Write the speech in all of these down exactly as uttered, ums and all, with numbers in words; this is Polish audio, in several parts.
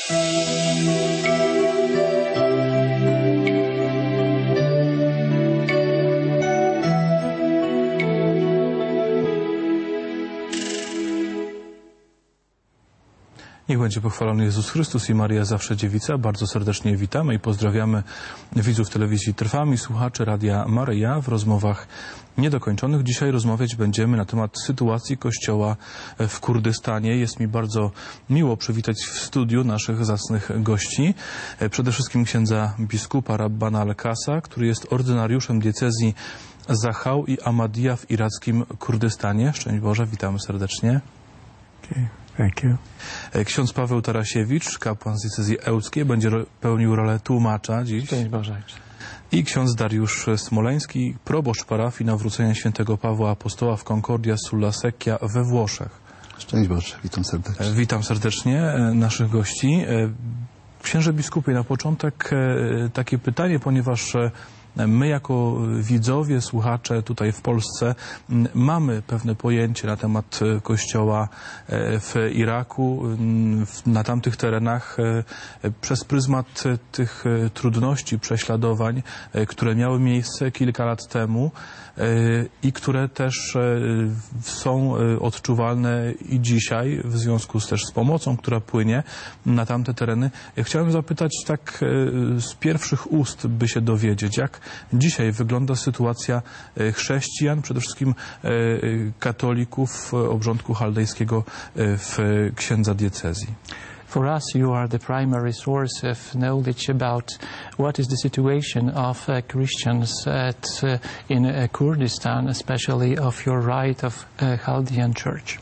Niech będzie pochwalony Jezus Chrystus i Maria Zawsze Dziewica. Bardzo serdecznie witamy i pozdrawiamy widzów telewizji Trwam i słuchaczy Radia Maryja w rozmowach niedokończonych. Dzisiaj rozmawiać będziemy na temat sytuacji Kościoła w Kurdystanie. Jest mi bardzo miło przywitać w studiu naszych zacnych gości. Przede wszystkim księdza biskupa Rabbana Al-Kasa, który jest ordynariuszem diecezji Zachał i Ahmadiyya w irackim Kurdystanie. Szczęść Boże, witamy serdecznie. Okay. Thank you. Ksiądz Paweł Tarasiewicz, kapłan z diecezji ełckiej, będzie pełnił rolę tłumacza dziś. Szczęść Boże. I ksiądz Dariusz Smoleński, proboszcz parafii Nawrócenia Świętego Pawła Apostoła w Concordia sulla Secchia we Włoszech. Szczęść Boże, witam serdecznie. Witam serdecznie naszych gości. Księże biskupie, na początek takie pytanie, ponieważ my jako widzowie, słuchacze tutaj w Polsce mamy pewne pojęcie na temat Kościoła w Iraku, na tamtych terenach przez pryzmat tych trudności, prześladowań, które miały miejsce kilka lat temu i które też są odczuwalne i dzisiaj w związku z też z pomocą, która płynie na tamte tereny. Chciałem zapytać tak z pierwszych ust, by się dowiedzieć, jak dzisiaj wygląda sytuacja chrześcijan, przede wszystkim katolików obrządku chaldejskiego w księdza diecezji. For us, you are the primary source of knowledge about what is the situation of uh, Christians at, uh, in uh, Kurdistan, especially of your right of uh, Chaldean Church.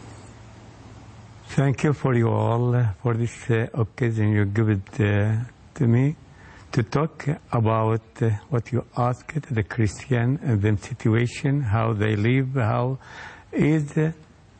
Thank you for you all uh, for this uh, occasion you give it uh, to me to talk about uh, what you asked, the Christian and the situation, how they live, how is uh,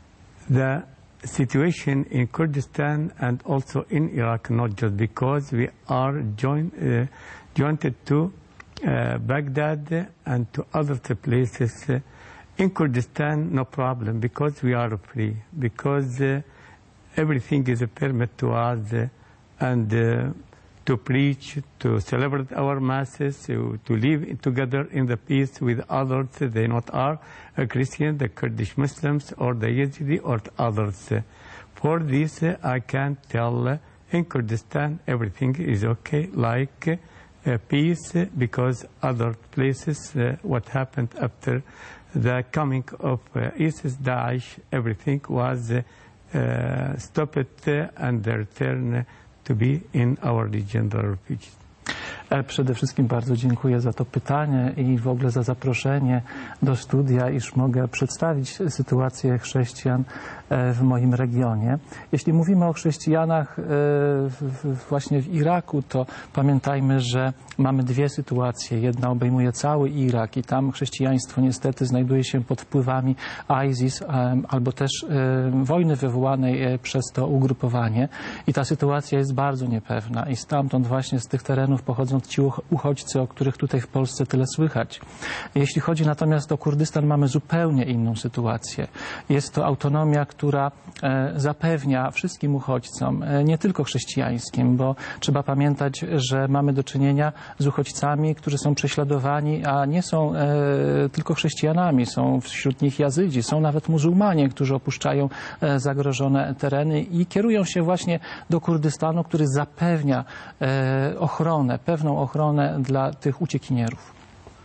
the situation in Kurdistan and also in Iraq, not just because we are joined, uh, joined to uh, Baghdad and to other places. Uh, in Kurdistan, no problem, because we are free, because uh, everything is a permit to us uh, and uh, to preach, to celebrate our masses, to, to live together in the peace with others. They not are a Christian, the Kurdish Muslims, or the Yazidi, or others. For this, I can tell in Kurdistan everything is okay, like uh, peace, because other places, uh, what happened after the coming of uh, ISIS, Daesh, everything was uh, uh, stopped uh, and returned to be in our region, the refugees. Przede wszystkim bardzo dziękuję za to pytanie i w ogóle za zaproszenie do studia, iż mogę przedstawić sytuację chrześcijan w moim regionie. Jeśli mówimy o chrześcijanach właśnie w Iraku, to pamiętajmy, że mamy dwie sytuacje. Jedna obejmuje cały Irak i tam chrześcijaństwo niestety znajduje się pod wpływami ISIS albo też wojny wywołanej przez to ugrupowanie. I ta sytuacja jest bardzo niepewna i stamtąd właśnie z tych terenów pochodzą ci uchodźcy, o których tutaj w Polsce tyle słychać. Jeśli chodzi natomiast o Kurdystan, mamy zupełnie inną sytuację. Jest to autonomia, która zapewnia wszystkim uchodźcom, nie tylko chrześcijańskim, bo trzeba pamiętać, że mamy do czynienia z uchodźcami, którzy są prześladowani, a nie są tylko chrześcijanami. Są wśród nich Jazydzi, są nawet muzułmanie, którzy opuszczają zagrożone tereny i kierują się właśnie do Kurdystanu, który zapewnia ochronę, pewną ochronę dla tych uciekinierów.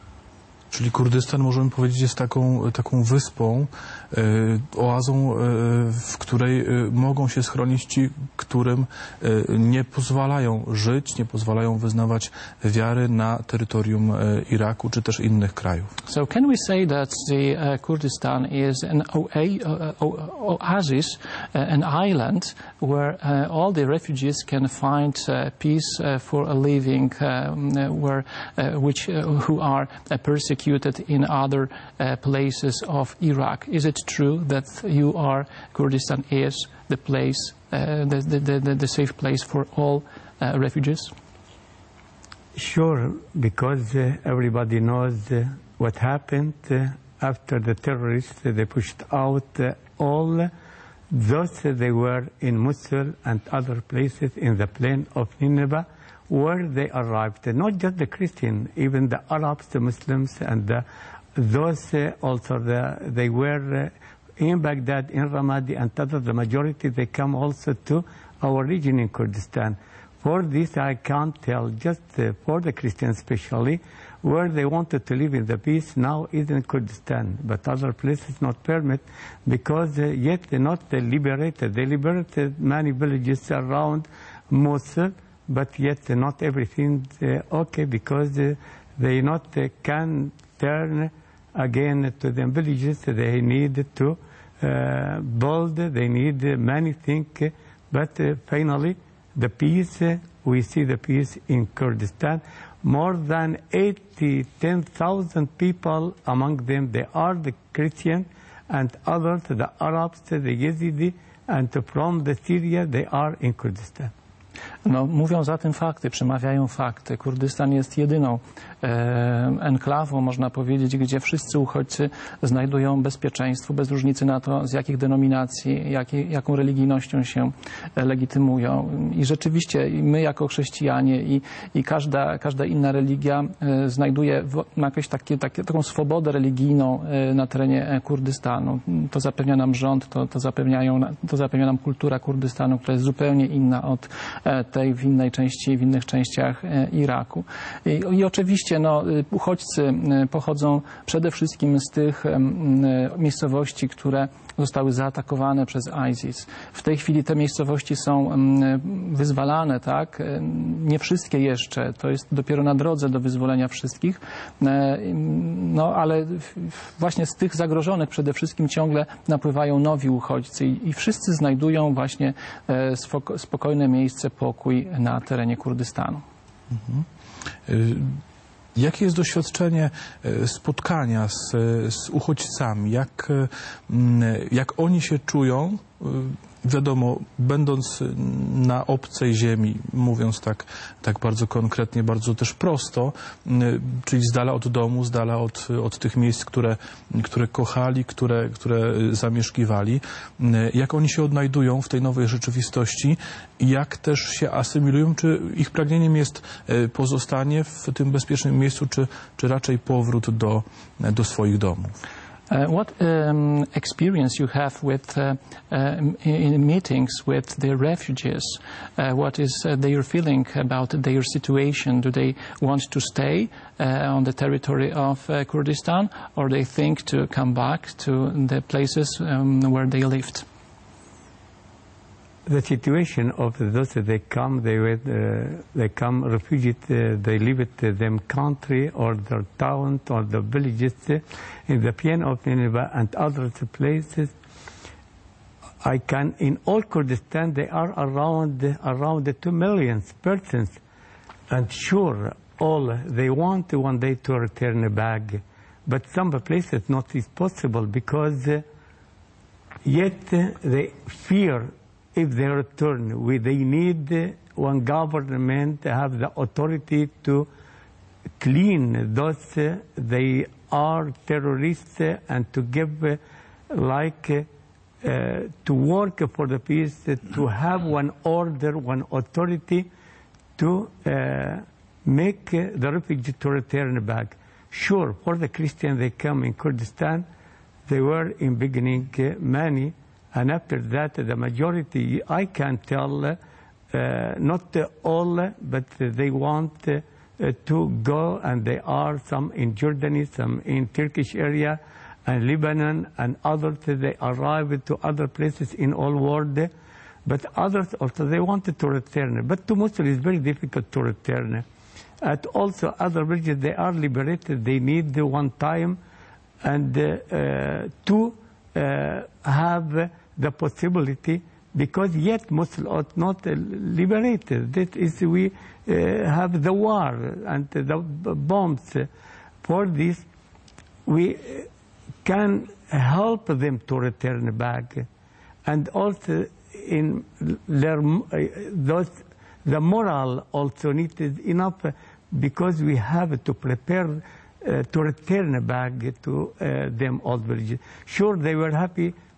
Czyli Kurdystan, możemy powiedzieć, jest taką, taką wyspą, e, oazą, e, w której e, mogą się schronić ci, którym e, nie pozwalają żyć, nie pozwalają wyznawać wiary na terytorium e, Iraku czy też innych krajów. So can we say that the uh, Kurdistan is an oasis, uh, an island where uh, all the refugees can find uh, peace uh, for a living, um, where uh, which uh, who are uh, persecuted in other uh, places of Iraq. Is it true that you are, Kurdistan is the place, uh, the, the, the, the safe place for all uh, refugees? Sure, because uh, everybody knows uh, what happened uh, after the terrorists, uh, they pushed out uh, all those uh, they were in Mosul and other places in the plain of Nineveh where they arrived. Not just the Christian, even the Arabs, the Muslims, and the, those uh, also the, they were uh, in Baghdad, in Ramadi, and other, the majority they come also to our region in Kurdistan. For this, I can't tell, just uh, for the Christians especially, where they wanted to live in the peace now is in Kurdistan, but other places not permit because uh, yet they're not uh, liberated. They liberated many villages around Mosul, but yet uh, not everything uh, okay because uh, they not uh, can turn again to the villages. They need to uh, build, they need uh, many things, uh, but uh, finally the peace, uh, we see the peace in Kurdistan. More than eighty, ten thousand people, among them they are the Christian and others, the Arabs, the Yazidi, and from the Syria, they are in Kurdistan. No, mówią za tym fakty, przemawiają fakty. Kurdystan jest jedyną e, enklawą, można powiedzieć, gdzie wszyscy uchodźcy znajdują bezpieczeństwo, bez różnicy na to, z jakich denominacji, jakiej, jaką religijnością się legitymują. I rzeczywiście my jako chrześcijanie i, i każda, każda inna religia e, znajduje w, jakąś takie, takie, taką swobodę religijną e, na terenie Kurdystanu. To zapewnia nam rząd, to, to, zapewniają, to zapewnia nam kultura Kurdystanu, która jest zupełnie inna od tej w innej części, w innych częściach Iraku. I, i oczywiście no, uchodźcy pochodzą przede wszystkim z tych miejscowości, które zostały zaatakowane przez ISIS. W tej chwili te miejscowości są wyzwalane, tak? Nie wszystkie jeszcze, to jest dopiero na drodze do wyzwolenia wszystkich, no ale właśnie z tych zagrożonych przede wszystkim ciągle napływają nowi uchodźcy i, i wszyscy znajdują właśnie spokojne miejsce, pokój na terenie Kurdystanu. Mhm. Jakie jest doświadczenie spotkania z, z uchodźcami? Jak, jak oni się czują? Wiadomo, będąc na obcej ziemi, mówiąc tak, tak bardzo konkretnie, bardzo też prosto, czyli z dala od domu, z dala od, od tych miejsc, które, które kochali, które, które zamieszkiwali, jak oni się odnajdują w tej nowej rzeczywistości i jak też się asymilują, czy ich pragnieniem jest pozostanie w tym bezpiecznym miejscu, czy, czy raczej powrót do, do swoich domów? Uh, what um, experience you have with uh, uh, in meetings with the refugees? Uh, what is uh, their feeling about their situation? Do they want to stay uh, on the territory of uh, Kurdistan, or they think to come back to the places um, where they lived? The situation of those that they come, they uh, they come refugees, uh, they live at uh, them country or their town or the villages uh, in the plain of Nineveh and other places. I can in all Kurdistan they are around around the two million persons, and sure all they want one day to return back, but some places not is possible because uh, yet uh, they fear. If they return, we, they need one government to have the authority to clean those uh, they are terrorists uh, and to give uh, like uh, uh, to work for the peace, uh, to have one order, one authority to uh, make uh, the refugee to return back. Sure, for the Christians they come in Kurdistan, they were in beginning uh, many. And after that, the majority, I can tell, uh, not uh, all, but uh, they want uh, to go, and they are some in Jordan, some in Turkish area, and Lebanon, and others, they arrive to other places in all world. But others also, they wanted to return. But to Mosul, it's very difficult to return. And also, other villages, they are liberated. They need one time and uh, uh, to uh, have the possibility, because yet Mosul are not uh, liberated. That is, we uh, have the war and the bombs. For this, we can help them to return back. And also, in their, uh, those, the moral also needed enough, because we have to prepare uh, to return back to uh, them old villages. Sure, they were happy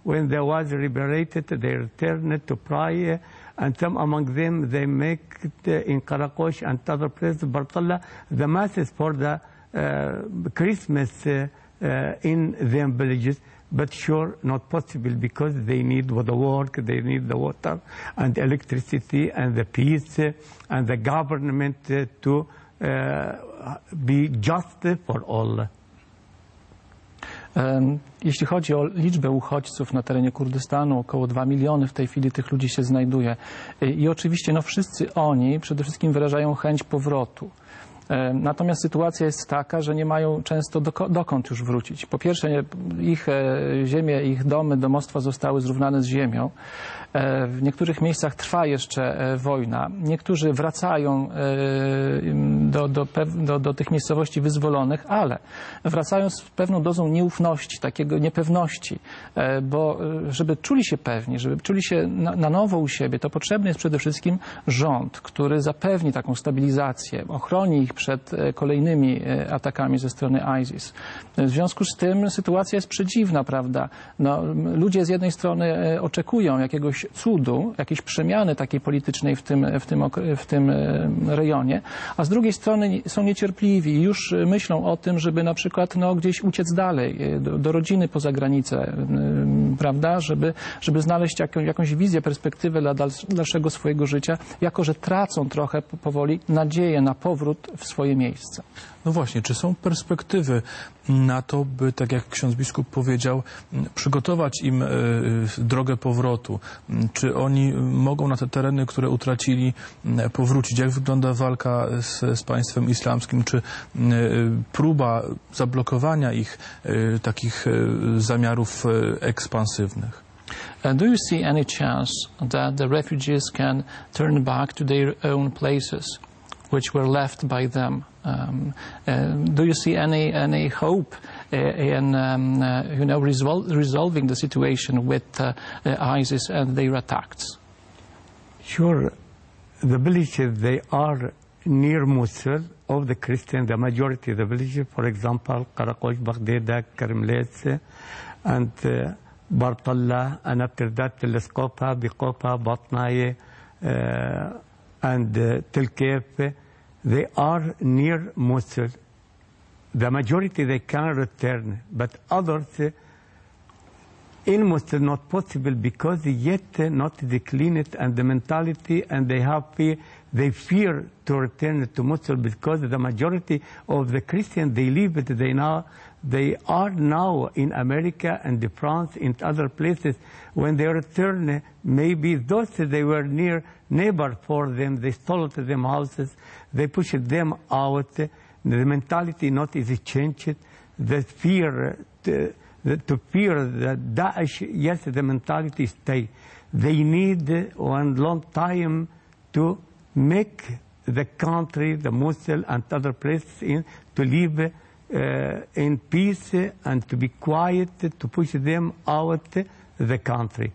when they was liberated, they returned to pray, and some among them, they make it in Karakosh and other places, Bartalla, the masses for the uh, Christmas uh, uh, in them villages. But sure, not possible, because they need the work, they need the water and electricity and the peace uh, and the government uh, to uh, be just for all. Jeśli chodzi o liczbę uchodźców na terenie Kurdystanu, około dwa miliony w tej chwili tych ludzi się znajduje. I oczywiście no, wszyscy oni przede wszystkim wyrażają chęć powrotu. Natomiast sytuacja jest taka, że nie mają często dokąd już wrócić. Po pierwsze, ich ziemie, ich domy, domostwa zostały zrównane z ziemią. W niektórych miejscach trwa jeszcze wojna. Niektórzy wracają do, do, do, do tych miejscowości wyzwolonych, ale wracają z pewną dozą nieufności, takiego niepewności, bo żeby czuli się pewni, żeby czuli się na, na nowo u siebie, to potrzebny jest przede wszystkim rząd, który zapewni taką stabilizację, ochroni ich przed kolejnymi atakami ze strony ISIS. W związku z tym sytuacja jest przedziwna, prawda? No, ludzie z jednej strony oczekują jakiegoś cudu, jakiejś przemiany takiej politycznej w tym, w tym, w tym rejonie, a z drugiej strony są niecierpliwi i już myślą o tym, żeby na przykład no, gdzieś uciec dalej, do, do rodziny poza granicę, prawda? Żeby, żeby znaleźć jaką, jakąś wizję, perspektywę dla dalszego swojego życia, jako że tracą trochę powoli nadzieję na powrót w swoje miejsce. No właśnie, czy są perspektywy na to, by, tak jak ksiądz biskup powiedział, przygotować im drogę powrotu? Czy oni mogą na te tereny, które utracili, powrócić? Jak wygląda walka z, z państwem islamskim? Czy próba zablokowania ich takich zamiarów ekspansywnych? Do you see any chance that the refugees can turn back to their own places, which were left by them? Um, uh, do you see any any hope uh, in um, uh, you know resol resolving the situation with uh, uh, ISIS and their attacks? Sure, the villages, they are near Mosul of the Christian, the majority of the villages, for example, Karakosh, Baghdad, Karimles, and uh, Bartalla, and after that, Teleskopa, Bikopa, Batnaye, uh, and uh, Telkef. They are near Mosul. The majority, they can return, but others uh, in Mosul not possible, because yet uh, not declined and the mentality, and they have fear, they fear to return to Mosul, because the majority of the Christians, they live it, they now, they are now in America and France, in other places. When they return, maybe those they were near neighbor for them, they stole them houses, they pushed them out. The mentality not is changed. The fear, to, the, to fear that Daesh, yes, the mentality stay. They need one long time to make the country, the Mosul and other places in, to live uh, in peace and to be quiet, to push them out the country.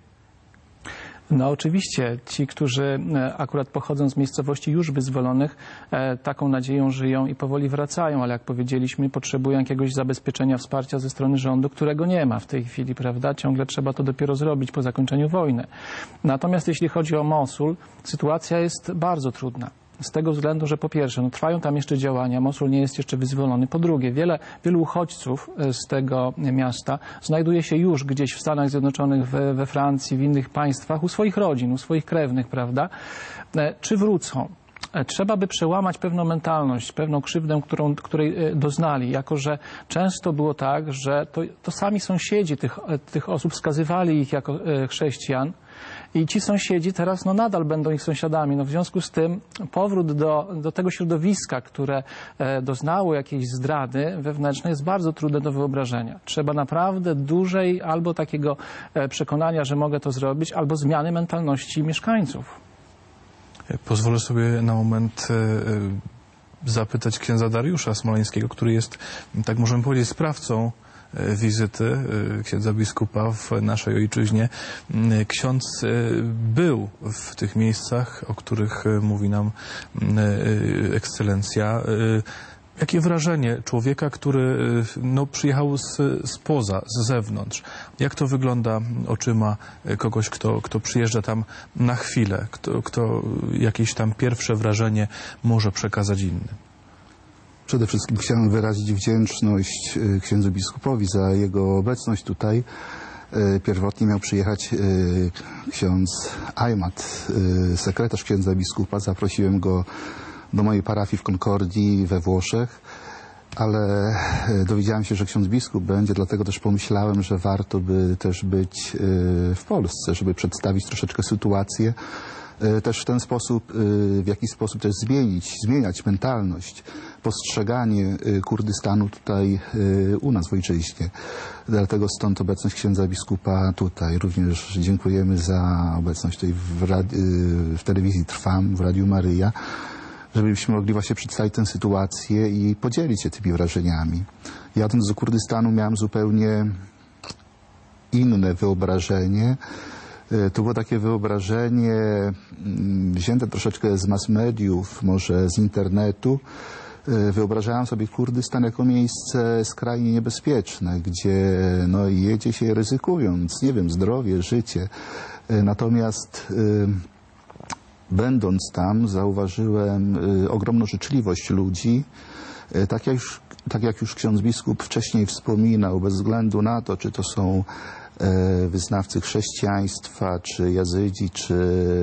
No oczywiście ci, którzy akurat pochodzą z miejscowości już wyzwolonych, taką nadzieją żyją i powoli wracają, ale jak powiedzieliśmy, potrzebują jakiegoś zabezpieczenia, wsparcia ze strony rządu, którego nie ma w tej chwili, prawda? Ciągle trzeba to dopiero zrobić po zakończeniu wojny. Natomiast jeśli chodzi o Mosul, sytuacja jest bardzo trudna. Z tego względu, że po pierwsze, no, trwają tam jeszcze działania, Mosul nie jest jeszcze wyzwolony. Po drugie, wiele, wielu uchodźców z tego miasta znajduje się już gdzieś w Stanach Zjednoczonych, we, we Francji, w innych państwach, u swoich rodzin, u swoich krewnych, prawda? Czy wrócą? Trzeba by przełamać pewną mentalność, pewną krzywdę, którą, której doznali, jako że często było tak, że to, to sami sąsiedzi tych, tych osób skazywali ich jako chrześcijan. I ci sąsiedzi teraz no, nadal będą ich sąsiadami. No, w związku z tym powrót do, do tego środowiska, które e, doznało jakiejś zdrady wewnętrznej, jest bardzo trudne do wyobrażenia. Trzeba naprawdę dużej albo takiego e, przekonania, że mogę to zrobić, albo zmiany mentalności mieszkańców. Pozwolę sobie na moment e, zapytać księdza Dariusza Smoleńskiego, który jest, tak możemy powiedzieć, sprawcą wizyty księdza biskupa w naszej ojczyźnie. Ksiądz był w tych miejscach, o których mówi nam ekscelencja. Jakie wrażenie człowieka, który no, przyjechał z, spoza, z zewnątrz? Jak to wygląda oczyma kogoś, kto, kto przyjeżdża tam na chwilę, kto, kto jakieś tam pierwsze wrażenie może przekazać innym? Przede wszystkim chciałem wyrazić wdzięczność księdzu biskupowi za jego obecność tutaj. Pierwotnie miał przyjechać ksiądz Ajmat, sekretarz księdza biskupa. Zaprosiłem go do mojej parafii w Concordii we Włoszech, ale dowiedziałem się, że ksiądz biskup będzie, dlatego też pomyślałem, że warto by też być w Polsce, żeby przedstawić troszeczkę sytuację, też w ten sposób, w jakiś sposób też zmienić, zmieniać mentalność, postrzeganie Kurdystanu tutaj u nas w ojczyźnie. Dlatego stąd obecność księdza biskupa tutaj. Również dziękujemy za obecność tutaj w, radi- w telewizji Trwam, w Radiu Maryja, żebyśmy mogli właśnie przedstawić tę sytuację i podzielić się tymi wrażeniami. Jadąc do Kurdystanu miałem zupełnie inne wyobrażenie. To było takie wyobrażenie wzięte troszeczkę z mass mediów, może z internetu. Wyobrażałem sobie Kurdystan jako miejsce skrajnie niebezpieczne, gdzie no, jedzie się ryzykując, nie wiem, zdrowie, życie. Natomiast będąc tam, zauważyłem ogromną życzliwość ludzi. Tak jak już, tak jak już ksiądz biskup wcześniej wspominał, bez względu na to, czy to są wyznawcy chrześcijaństwa, czy jazydzi, czy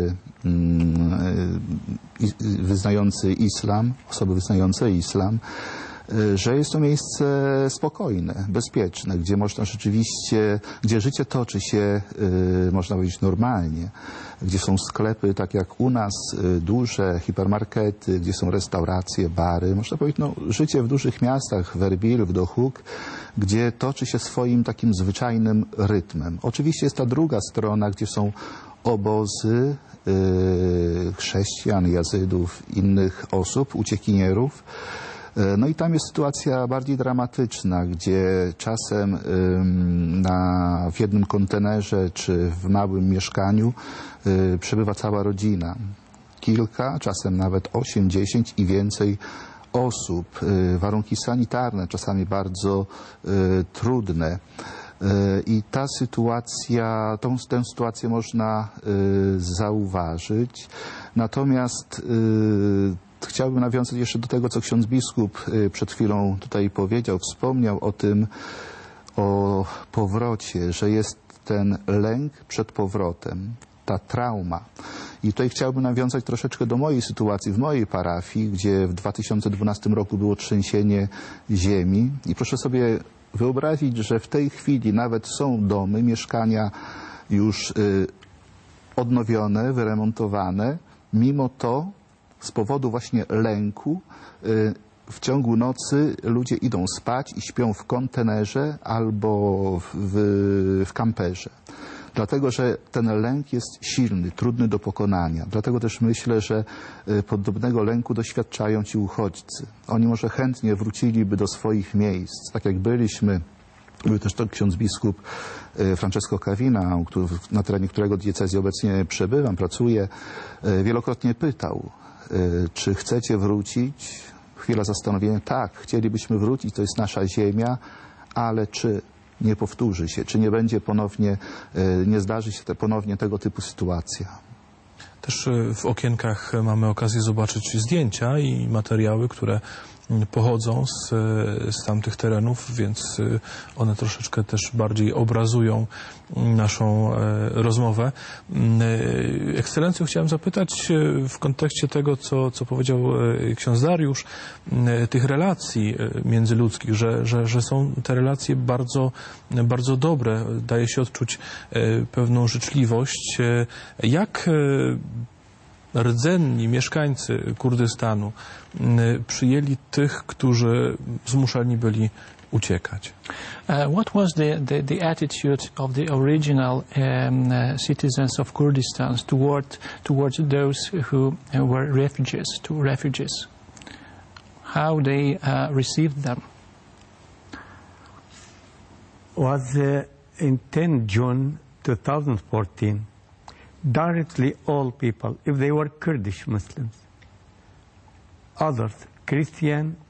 wyznający islam, osoby wyznające islam, że jest to miejsce spokojne, bezpieczne, gdzie można rzeczywiście, gdzie życie toczy się, można powiedzieć, normalnie, gdzie są sklepy, tak jak u nas, duże hipermarkety, gdzie są restauracje, bary, można powiedzieć, no, życie w dużych miastach, w Erbil, w Dohuk, gdzie toczy się swoim takim zwyczajnym rytmem. Oczywiście jest ta druga strona, gdzie są obozy yy, chrześcijan, jazydów, innych osób, uciekinierów. No i tam jest sytuacja bardziej dramatyczna, gdzie czasem na, w jednym kontenerze czy w małym mieszkaniu przebywa cała rodzina. Kilka, czasem nawet osiem, dziesięć i więcej osób. Warunki sanitarne czasami bardzo trudne. I ta sytuacja, tą, tę sytuację można zauważyć. Natomiast chciałbym nawiązać jeszcze do tego, co ksiądz biskup przed chwilą tutaj powiedział, wspomniał o tym, o powrocie, że jest ten lęk przed powrotem, ta trauma. I tutaj chciałbym nawiązać troszeczkę do mojej sytuacji w mojej parafii, gdzie w dwa tysiące dwunastym roku było trzęsienie ziemi. I proszę sobie wyobrazić, że w tej chwili nawet są domy, mieszkania już y, odnowione, wyremontowane. Mimo to z powodu właśnie lęku w ciągu nocy ludzie idą spać i śpią w kontenerze albo w, w kamperze. Dlatego, że ten lęk jest silny, trudny do pokonania. Dlatego też myślę, że podobnego lęku doświadczają ci uchodźcy. Oni może chętnie wróciliby do swoich miejsc, tak jak byliśmy. Był też to ksiądz biskup Francesco Cavina, na terenie którego diecezji obecnie przebywam, pracuję, wielokrotnie pytał, czy chcecie wrócić? Chwila zastanowienia. Tak, chcielibyśmy wrócić, to jest nasza ziemia, ale czy nie powtórzy się, czy nie będzie ponownie, nie zdarzy się te, ponownie tego typu sytuacja. Też w okienkach mamy okazję zobaczyć zdjęcia i materiały, które pochodzą z, z tamtych terenów, więc one troszeczkę też bardziej obrazują naszą rozmowę. Ekscelencjo, chciałem zapytać w kontekście tego, co, co powiedział ksiądz Dariusz, tych relacji międzyludzkich, że, że, że są te relacje bardzo, bardzo dobre. Daje się odczuć pewną życzliwość. Jak rdzenni mieszkańcy Kurdystanu przyjęli tych, którzy zmuszani byli uciekać? Uh, what was the, the, the attitude of the original um, uh, citizens of Kurdistan toward, towards those who uh, were refugees, to refugees? How they uh, received them? Was uh, in tenth of June two thousand fourteen, directly all people, if they were Kurdish Muslims, others, Christian,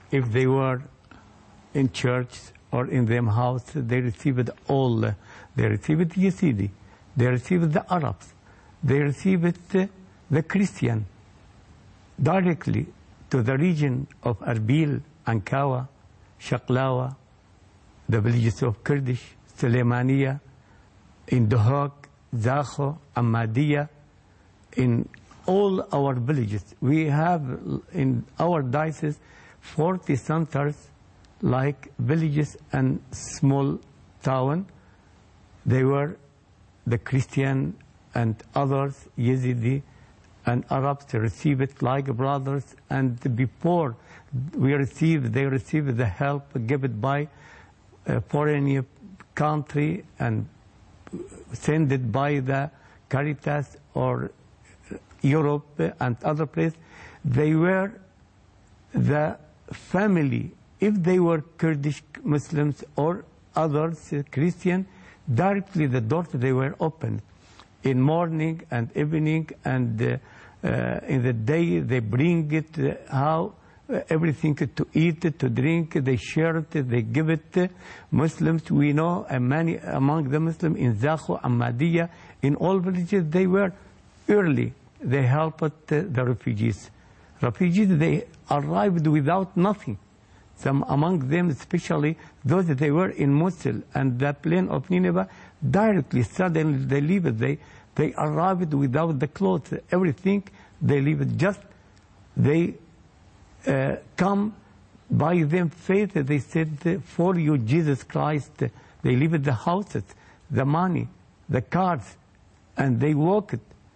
if they were in church or in their house, they received all. They received Yazidi, they received the Arabs, they received uh, the Christian directly to the region of Erbil, Ankawa, Shaklawa, the villages of Kurdish, Suleymaniya, in Duhok, Zakho, Ahmadiyya, in all our villages. We have in our diocese forty centers like villages and small town. They were the Christian and others, Yazidi and Arabs, receive it like brothers. And before we receive, they receive the help given by a foreign country and send it by the Caritas or Europe and other places. They were the family. If they were Kurdish Muslims or others, Christian, directly the doors they were open in morning and evening, and uh, uh, in the day they bring it uh, how uh, everything to eat, to drink, they share it, they give it. Uh, Muslims, we know, and many among the Muslims in Zakho, Ahmadiyya, in all villages, they were early. They helped uh, the refugees. Refugees, they arrived without nothing. Some among them, especially those that they were in Mosul and the plain of Nineveh, directly, suddenly they leave it. They, they arrived without the clothes, everything, they leave it. Just, they uh, come by them faith, they said, for you, Jesus Christ. They leave the houses, the money, the cars, and they walked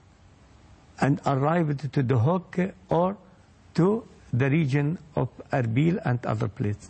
and arrived to Duhok or to the region of Erbil and other places.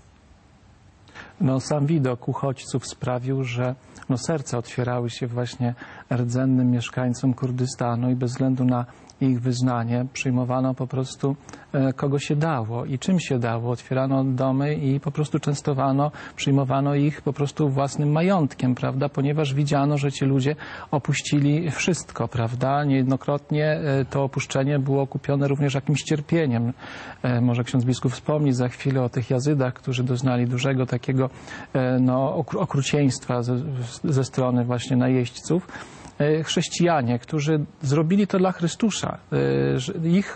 No, sam widok uchodźców sprawił, że no, serca otwierały się właśnie rdzennym mieszkańcom Kurdystanu i bez względu na ich wyznanie przyjmowano po prostu e, kogo się dało i czym się dało. Otwierano domy i po prostu częstowano, przyjmowano ich po prostu własnym majątkiem, prawda, ponieważ widziano, że ci ludzie opuścili wszystko, prawda. Niejednokrotnie e, to opuszczenie było kupione również jakimś cierpieniem. E, może ksiądz biskup wspomni za chwilę o tych Jazydach, którzy doznali dużego takiego e, no, okrucieństwa ze, ze strony właśnie najeźdźców. Chrześcijanie, którzy zrobili to dla Chrystusa. Ich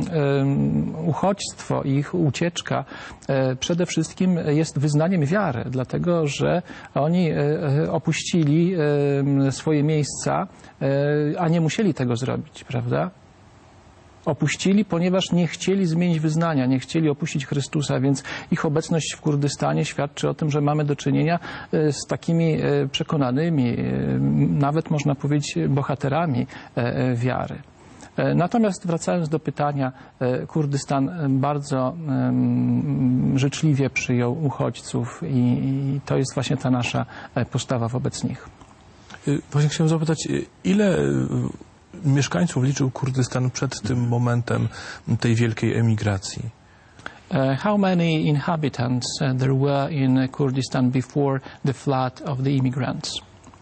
uchodźstwo, ich ucieczka przede wszystkim jest wyznaniem wiary, dlatego że oni opuścili swoje miejsca, a nie musieli tego zrobić, prawda? Opuścili, ponieważ nie chcieli zmienić wyznania, nie chcieli opuścić Chrystusa, więc ich obecność w Kurdystanie świadczy o tym, że mamy do czynienia z takimi przekonanymi, nawet można powiedzieć bohaterami wiary. Natomiast wracając do pytania, Kurdystan bardzo życzliwie przyjął uchodźców i to jest właśnie ta nasza postawa wobec nich. Właśnie chciałem zapytać, ile mieszkańców liczył Kurdystan przed tym momentem tej wielkiej emigracji? Uh, how many inhabitants uh, there were in Kurdistan before the flood of the immigrants?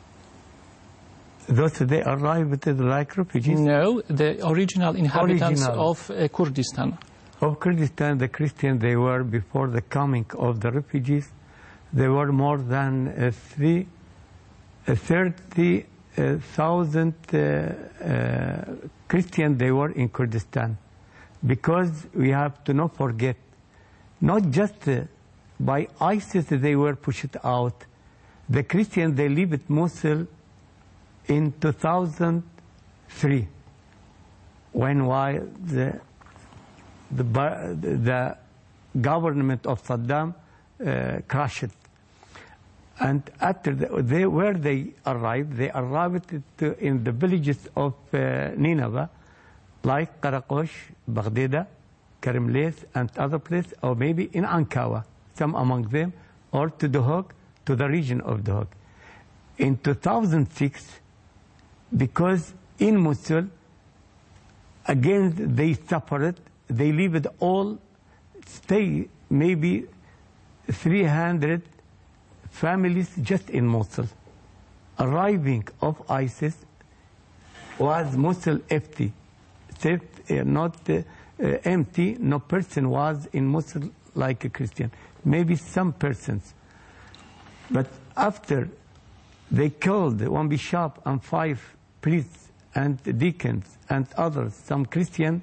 Those they arrived like refugees? No, the original inhabitants Original. of uh, Kurdistan. Of Kurdistan, the Christians, they were before the coming of the refugees. There were more than uh, three, uh, thirty thousand uh, uh, Christians they were in Kurdistan, because we have to not forget, not just uh, by ISIS they were pushed out. The Christians they lived Mosul in two thousand three, when while the the, the government of Saddam uh, crashed. And after the, they, where they arrived, they arrived to, in the villages of uh, Nineveh, like Karakosh, Baghdad, Karimles, and other places, or maybe in Ankawa, some among them, or to Duhok, to the region of Duhok. In two thousand six, because in Mosul, again they suffered, they lived all, stay maybe three hundred families just in Mosul. Arriving of ISIS was Mosul empty, said, uh, not uh, uh, empty. No person was in Mosul like a Christian. Maybe some persons. But after they killed one bishop and five priests and deacons and others, some Christian,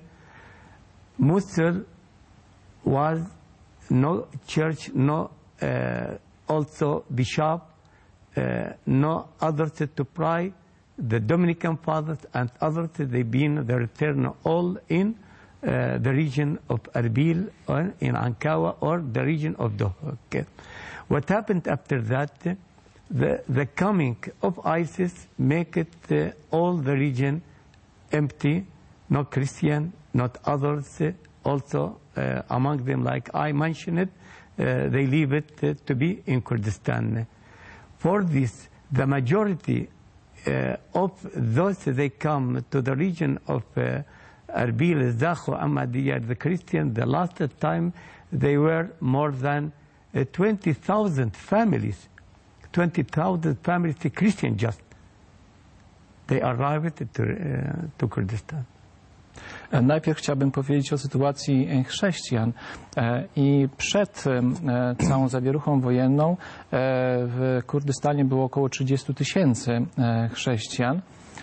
Mosul was no church, no uh, also bishop, uh, no others to pray. The Dominican fathers and others, they been the return all in uh, the region of Erbil or in Ankawa or the region of Dohuk. What happened after that, the, the coming of ISIS make it uh, all the region empty, no Christian, not others, uh, also uh, among them, like I mentioned it, uh, they leave it uh, to be in Kurdistan. For this, the majority uh, of those, they come to the region of uh, Erbil, Zakho, Ahmadiyya, the Christian, the last time they were more than uh, twenty thousand families, twenty thousand families, Christian just. They arrived to, uh, to Kurdistan. Najpierw chciałbym powiedzieć o sytuacji chrześcijan. I przed całą zawieruchą wojenną w Kurdystanie było około trzydziestu tysięcy chrześcijan.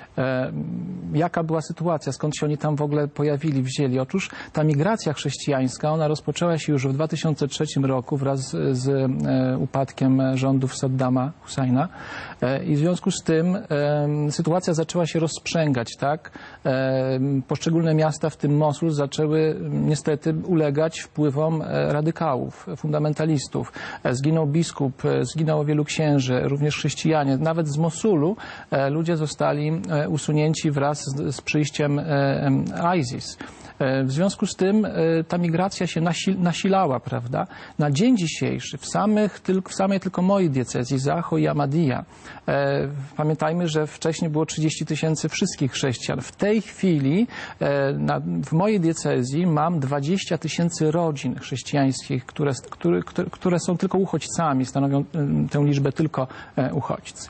Jaka była sytuacja? Skąd się oni tam w ogóle pojawili, wzięli? Otóż ta migracja chrześcijańska, ona rozpoczęła się już w dwa tysiące trzecim roku wraz z upadkiem rządów Saddama Husajna i w związku z tym sytuacja zaczęła się rozprzęgać, tak? Poszczególne miasta, w tym Mosul, zaczęły niestety ulegać wpływom radykałów, fundamentalistów. Zginął biskup, zginęło wielu księży, również chrześcijanie. Nawet z Mosulu ludzie zostali usunięci wraz z, z przyjściem ISIS. W związku z tym ta migracja się nasil, nasilała, prawda? Na dzień dzisiejszy w, samych, w samej tylko mojej diecezji, Zakho i Ahmadiyya, pamiętajmy, że wcześniej było trzydzieści tysięcy wszystkich chrześcijan. W tej chwili na, w mojej diecezji mam dwadzieścia tysięcy rodzin chrześcijańskich, które, które, które są tylko uchodźcami, stanowią tę liczbę tylko uchodźcy.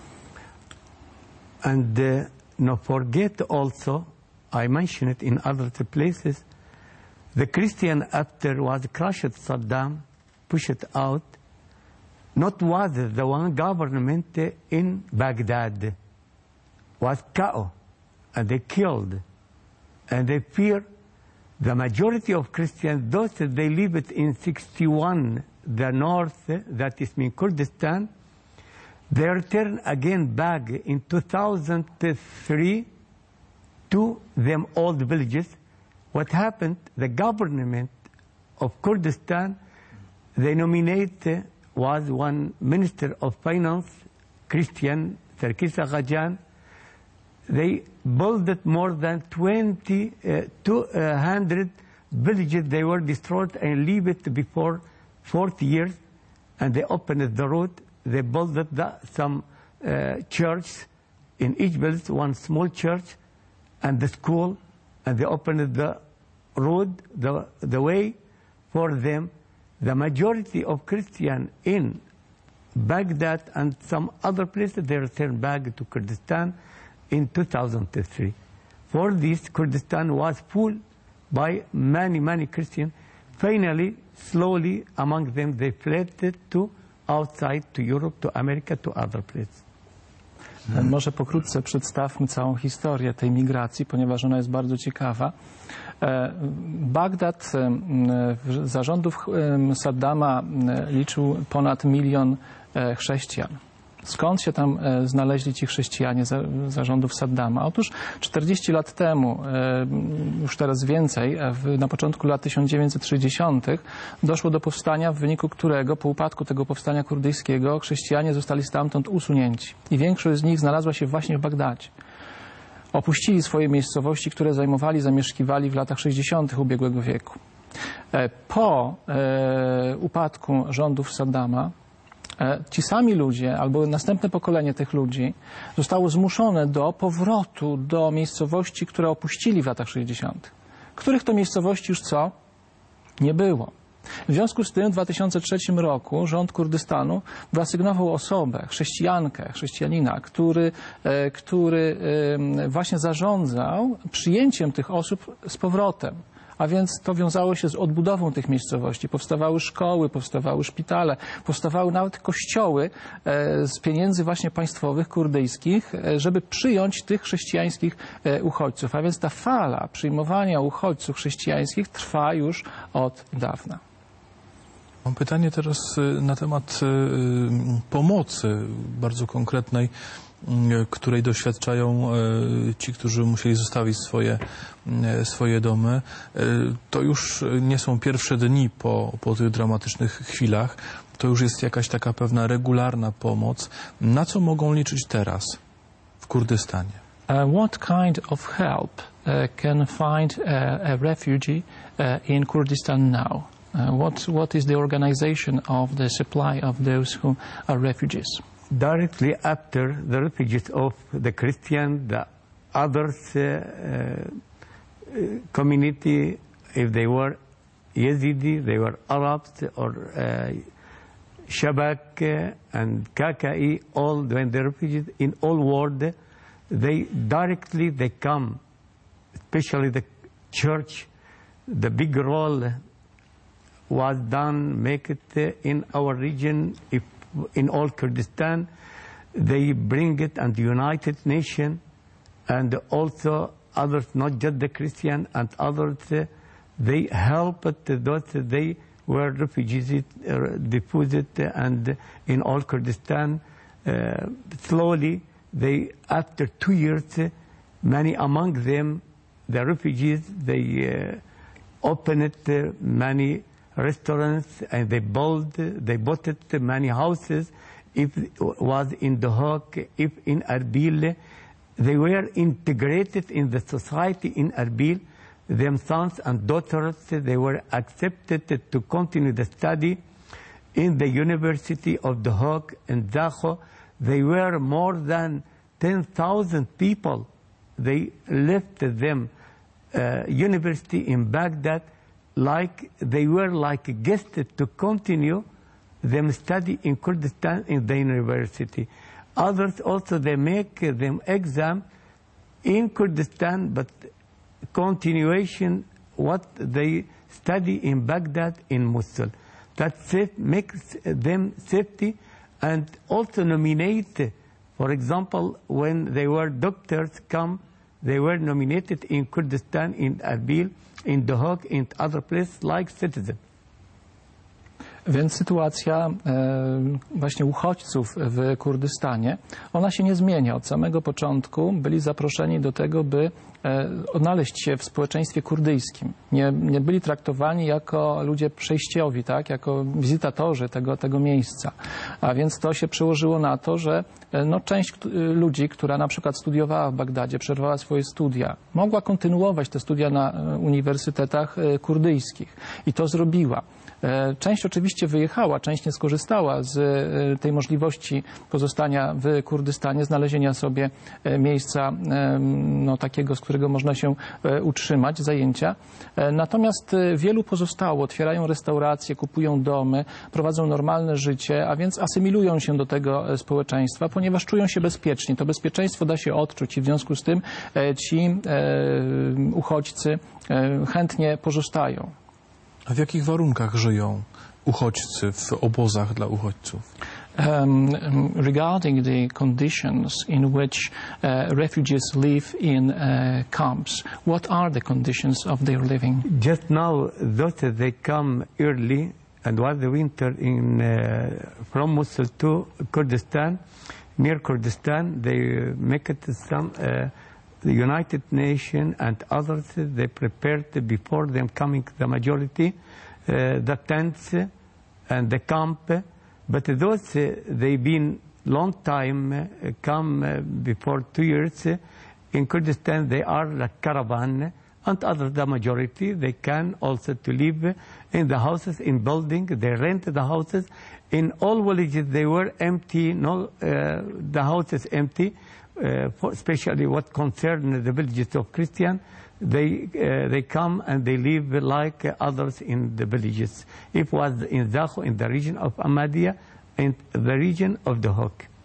And uh, no forget also, I mentioned it in other places, the Christian after was crushed Saddam, pushed out, not was the one government in Baghdad, was K O, and they killed. And they fear the majority of Christians, those that they lived in sixty-one, the north, that is in Kurdistan, they returned again back in two thousand three to them old villages. What happened, the government of Kurdistan, they nominate uh, was one minister of finance, Christian, Sarkis Aghajan. They built more than twenty, uh, two hundred villages. They were destroyed and leave it before forty years, and they opened the road. They built the, some uh, church in each village, one small church, and the school, and they opened the road, the, the way for them. The majority of Christians in Baghdad and some other places, they returned back to Kurdistan in two thousand three. For this, Kurdistan was full by many, many Christians. Finally, slowly, among them, they fled to outside, to Europe, to America, to other places. Może pokrótce przedstawmy całą historię tej migracji, ponieważ ona jest bardzo ciekawa. Bagdad za rządów Saddama liczył ponad milion chrześcijan. Skąd się tam znaleźli ci chrześcijanie za, za rządów Saddama? Otóż czterdzieści lat temu, już teraz więcej, na początku lat tysiąc dziewięćset sześćdziesiątych doszło do powstania, w wyniku którego po upadku tego powstania kurdyjskiego chrześcijanie zostali stamtąd usunięci. I większość z nich znalazła się właśnie w Bagdadzie. Opuścili swoje miejscowości, które zajmowali, zamieszkiwali w latach sześćdziesiątych ubiegłego wieku. Po upadku rządów Saddama ci sami ludzie, albo następne pokolenie tych ludzi zostało zmuszone do powrotu do miejscowości, które opuścili w latach sześćdziesiątych. Których to miejscowości już co? Nie było. W związku z tym w dwa tysiące trzecim roku rząd Kurdystanu wyasygnował osobę, chrześcijankę, chrześcijanina, który, który właśnie zarządzał przyjęciem tych osób z powrotem. A więc to wiązało się z odbudową tych miejscowości. Powstawały szkoły, powstawały szpitale, powstawały nawet kościoły e, z pieniędzy właśnie państwowych, kurdyjskich, e, żeby przyjąć tych chrześcijańskich e, uchodźców. A więc ta fala przyjmowania uchodźców chrześcijańskich trwa już od dawna. Mam pytanie teraz y, na temat y, pomocy bardzo konkretnej, y, której doświadczają y, ci, którzy musieli zostawić swoje, y, swoje domy. Y, to już nie są pierwsze dni po, po tych dramatycznych chwilach. To już jest jakaś taka pewna regularna pomoc. Na co mogą liczyć teraz w Kurdystanie? Uh, what kind of help uh, can find uh, a refugee uh, in Kurdistan now? Uh, what, what is the organization of the supply of those who are refugees? Directly after the refugees of the Christian, the others uh, uh, community, if they were Yazidi, they were Arabs or uh, Shabak uh, and Kakai, all when the refugees in all world, they directly they come, especially the church, the big role was done, make it in our region, if in all Kurdistan, they bring it and the United Nations and also others, not just the Christian and others, they help those they were refugees uh, diffused and in all Kurdistan. Uh, slowly, they after two years, many among them, the refugees, they uh, opened uh, many restaurants and they built, they bought it many houses. If it was in Duhok, if in Erbil, they were integrated in the society in Erbil. Them sons and daughters, they were accepted to continue the study in the University of Duhok and Zakho. They were more than ten thousand people. They left them uh, university in Baghdad like they were like guests to continue them study in Kurdistan in the university. Others also, they make them exam in Kurdistan, but continuation what they study in Baghdad, in Mosul. That safe, makes them safety and also nominate, for example, when they were doctors come, they were nominated in Kurdistan, in Erbil, in Duhok, in other places like citizen. Więc sytuacja e, właśnie uchodźców w Kurdystanie, ona się nie zmienia. Od samego początku byli zaproszeni do tego, by e, odnaleźć się w społeczeństwie kurdyjskim. Nie, nie byli traktowani jako ludzie przejściowi, tak? Jako wizytatorzy tego, tego miejsca. A więc to się przełożyło na to, że e, no, część k- ludzi, która na przykład studiowała w Bagdadzie, przerwała swoje studia, mogła kontynuować te studia na e, uniwersytetach e, kurdyjskich. I to zrobiła. Część oczywiście wyjechała, część nie skorzystała z tej możliwości pozostania w Kurdystanie, znalezienia sobie miejsca no, takiego, z którego można się utrzymać, zajęcia. Natomiast wielu pozostało, otwierają restauracje, kupują domy, prowadzą normalne życie, a więc asymilują się do tego społeczeństwa, ponieważ czują się bezpiecznie. To bezpieczeństwo da się odczuć i w związku z tym ci uchodźcy chętnie pozostają. A w jakich warunkach żyją uchodźcy w obozach dla uchodźców? Um, regarding the conditions in which uh, refugees live in uh, camps, what are the conditions of their living? Just now, those they come early and was the winter in uh, from Mosul to Kurdistan, near Kurdistan, they make it some uh, the United Nations and others, they prepared before them coming the majority, uh, the tents and the camp. But those, uh, they've been long time, uh, come uh, before two years. Uh, in Kurdistan, they are like caravan, and others, the majority, they can also to live in the houses, in building, they rent the houses. In all villages, they were empty, no, uh, the houses empty. Uh, for especially what concern the villages of Christian, they uh, they come and they live like uh, others in the villages. It was in Zakho, in the region of Ahmadiyya, in the region of Duhok.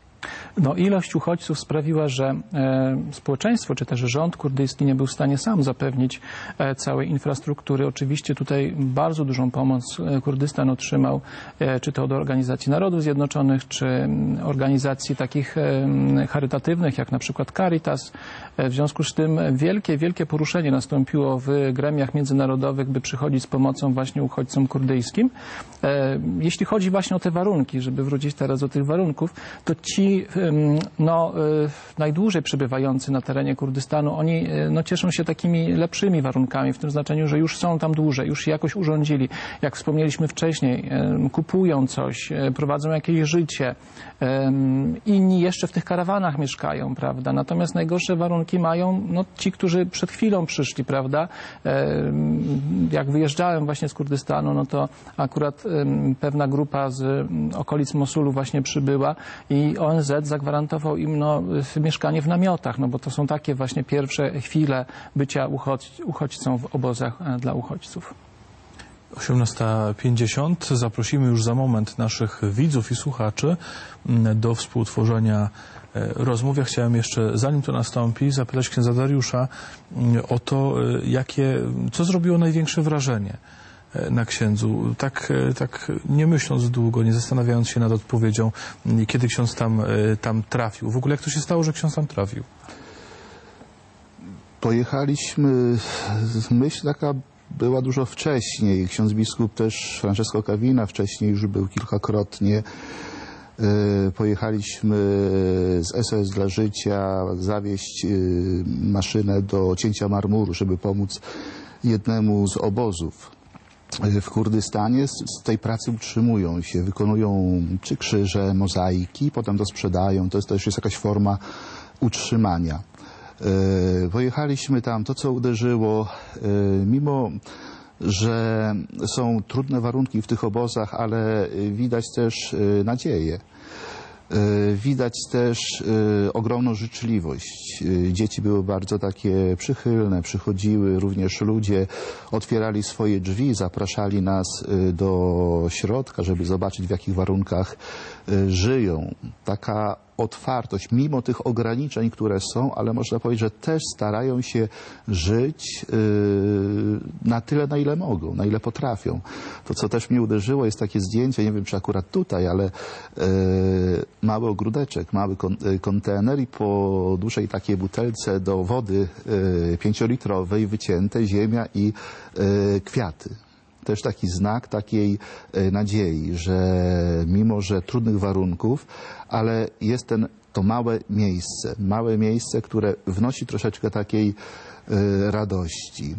No, ilość uchodźców sprawiła, że e, społeczeństwo, czy też rząd kurdyjski nie był w stanie sam zapewnić e, całej infrastruktury. Oczywiście tutaj bardzo dużą pomoc e, Kurdystan otrzymał, e, czy to od Organizacji Narodów Zjednoczonych, czy m, organizacji takich e, charytatywnych, jak na przykład Caritas. E, w związku z tym wielkie, wielkie poruszenie nastąpiło w gremiach międzynarodowych, by przychodzić z pomocą właśnie uchodźcom kurdyjskim. E, jeśli chodzi właśnie o te warunki, żeby wrócić teraz do tych warunków, to ci no, najdłużej przebywający na terenie Kurdystanu, oni no, cieszą się takimi lepszymi warunkami, w tym znaczeniu, że już są tam dłużej, już się jakoś urządzili. Jak wspomnieliśmy wcześniej, kupują coś, prowadzą jakieś życie. Inni jeszcze w tych karawanach mieszkają, prawda? Natomiast najgorsze warunki mają no, ci, którzy przed chwilą przyszli, prawda? Jak wyjeżdżałem właśnie z Kurdystanu, no to akurat pewna grupa z okolic Mosulu właśnie przybyła i O N Z zagwarantował im no, mieszkanie w namiotach, no bo to są takie właśnie pierwsze chwile bycia uchodź, uchodźcą w obozach dla uchodźców. osiemnasta pięćdziesiąt. Zaprosimy już za moment naszych widzów i słuchaczy do współtworzenia rozmów. Ja chciałem jeszcze, zanim to nastąpi, zapytać księdza Dariusza o to, jakie, co zrobiło największe wrażenie na księdzu, tak, tak nie myśląc długo, nie zastanawiając się nad odpowiedzią, kiedy ksiądz tam, tam trafił. W ogóle jak to się stało, że ksiądz tam trafił? Pojechaliśmy, myśl taka była dużo wcześniej. Ksiądz biskup też, Francesco Cavina, wcześniej już był kilkakrotnie. Pojechaliśmy z S O S dla Życia zawieźć maszynę do cięcia marmuru, żeby pomóc jednemu z obozów w Kurdystanie. Z tej pracy utrzymują się, wykonują czy krzyże, mozaiki, potem to sprzedają. To jest też jest jakaś forma utrzymania. Pojechaliśmy tam, to co uderzyło, mimo że są trudne warunki w tych obozach, ale widać też nadzieję. Widać też ogromną życzliwość. Dzieci były bardzo takie przychylne, przychodziły również ludzie, otwierali swoje drzwi, zapraszali nas do środka, żeby zobaczyć, w jakich warunkach żyją. Taka otwartość, mimo tych ograniczeń, które są, ale można powiedzieć, że też starają się żyć na tyle, na ile mogą, na ile potrafią. To, co też mnie uderzyło, jest takie zdjęcie, nie wiem, czy akurat tutaj, ale mały ogródeczek, mały kontener i po dużej takiej butelce do wody pięciolitrowej wycięte ziemia i kwiaty. Też taki znak takiej nadziei, że mimo, że trudnych warunków, ale jest ten, to małe miejsce, małe miejsce, które wnosi troszeczkę takiej radości.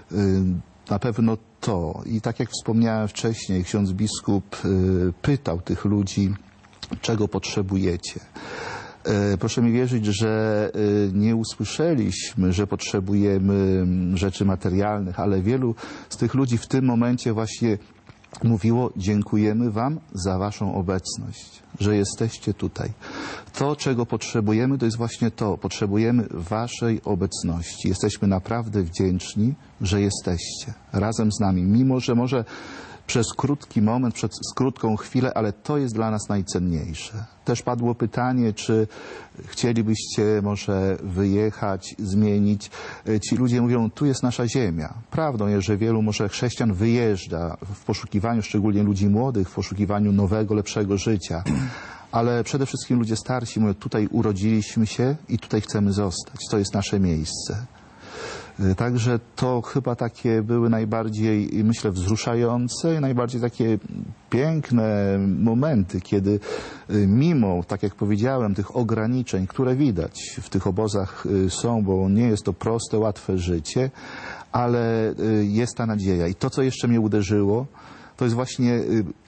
Na pewno to. I tak jak wspomniałem wcześniej, ksiądz biskup pytał tych ludzi, czego potrzebujecie. Proszę mi wierzyć, że nie usłyszeliśmy, że potrzebujemy rzeczy materialnych, ale wielu z tych ludzi w tym momencie właśnie mówiło: dziękujemy wam za waszą obecność, że jesteście tutaj. To, czego potrzebujemy, to jest właśnie to. Potrzebujemy waszej obecności. Jesteśmy naprawdę wdzięczni, że jesteście razem z nami, mimo że może przez krótki moment, przez krótką chwilę, ale to jest dla nas najcenniejsze. Też padło pytanie, czy chcielibyście może wyjechać, zmienić. Ci ludzie mówią, tu jest nasza ziemia. Prawdą jest, że wielu może chrześcijan wyjeżdża w poszukiwaniu, szczególnie ludzi młodych, w poszukiwaniu nowego, lepszego życia. Ale przede wszystkim ludzie starsi mówią, tutaj urodziliśmy się i tutaj chcemy zostać. To jest nasze miejsce. Także to chyba takie były najbardziej, myślę, wzruszające i najbardziej takie piękne momenty, kiedy mimo, tak jak powiedziałem, tych ograniczeń, które widać w tych obozach są, bo nie jest to proste, łatwe życie, ale jest ta nadzieja. I to, co jeszcze mnie uderzyło, to jest właśnie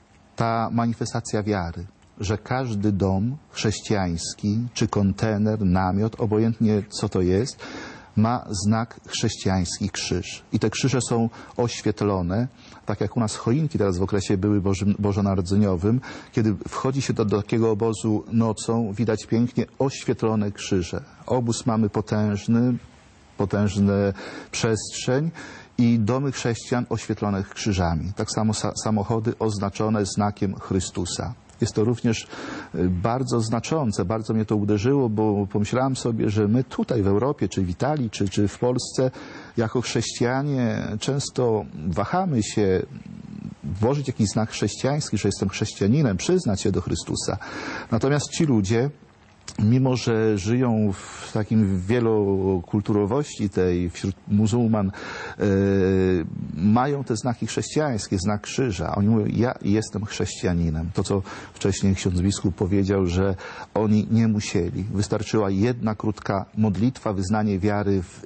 ta manifestacja wiary, że każdy dom chrześcijański, czy kontener, namiot, obojętnie co to jest, ma znak chrześcijański krzyż. I te krzyże są oświetlone, tak jak u nas choinki teraz w okresie były Bożym, bożonarodzeniowym. Kiedy wchodzi się do, do takiego obozu nocą, widać pięknie oświetlone krzyże. Obóz mamy potężny, potężny przestrzeń i domy chrześcijan oświetlone krzyżami. Tak samo sa, samochody oznaczone znakiem Chrystusa. Jest to również bardzo znaczące, bardzo mnie to uderzyło, bo pomyślałem sobie, że my tutaj w Europie, czy w Italii, czy, czy w Polsce, jako chrześcijanie często wahamy się włożyć jakiś znak chrześcijański, że jestem chrześcijaninem, przyznać się do Chrystusa. Natomiast ci ludzie, mimo że żyją w takim wielokulturowości tej wśród muzułman, e, mają te znaki chrześcijańskie, znak krzyża. Oni mówią, ja jestem chrześcijaninem. To, co wcześniej ksiądz biskup powiedział, że oni nie musieli. Wystarczyła jedna krótka modlitwa, wyznanie wiary w, e,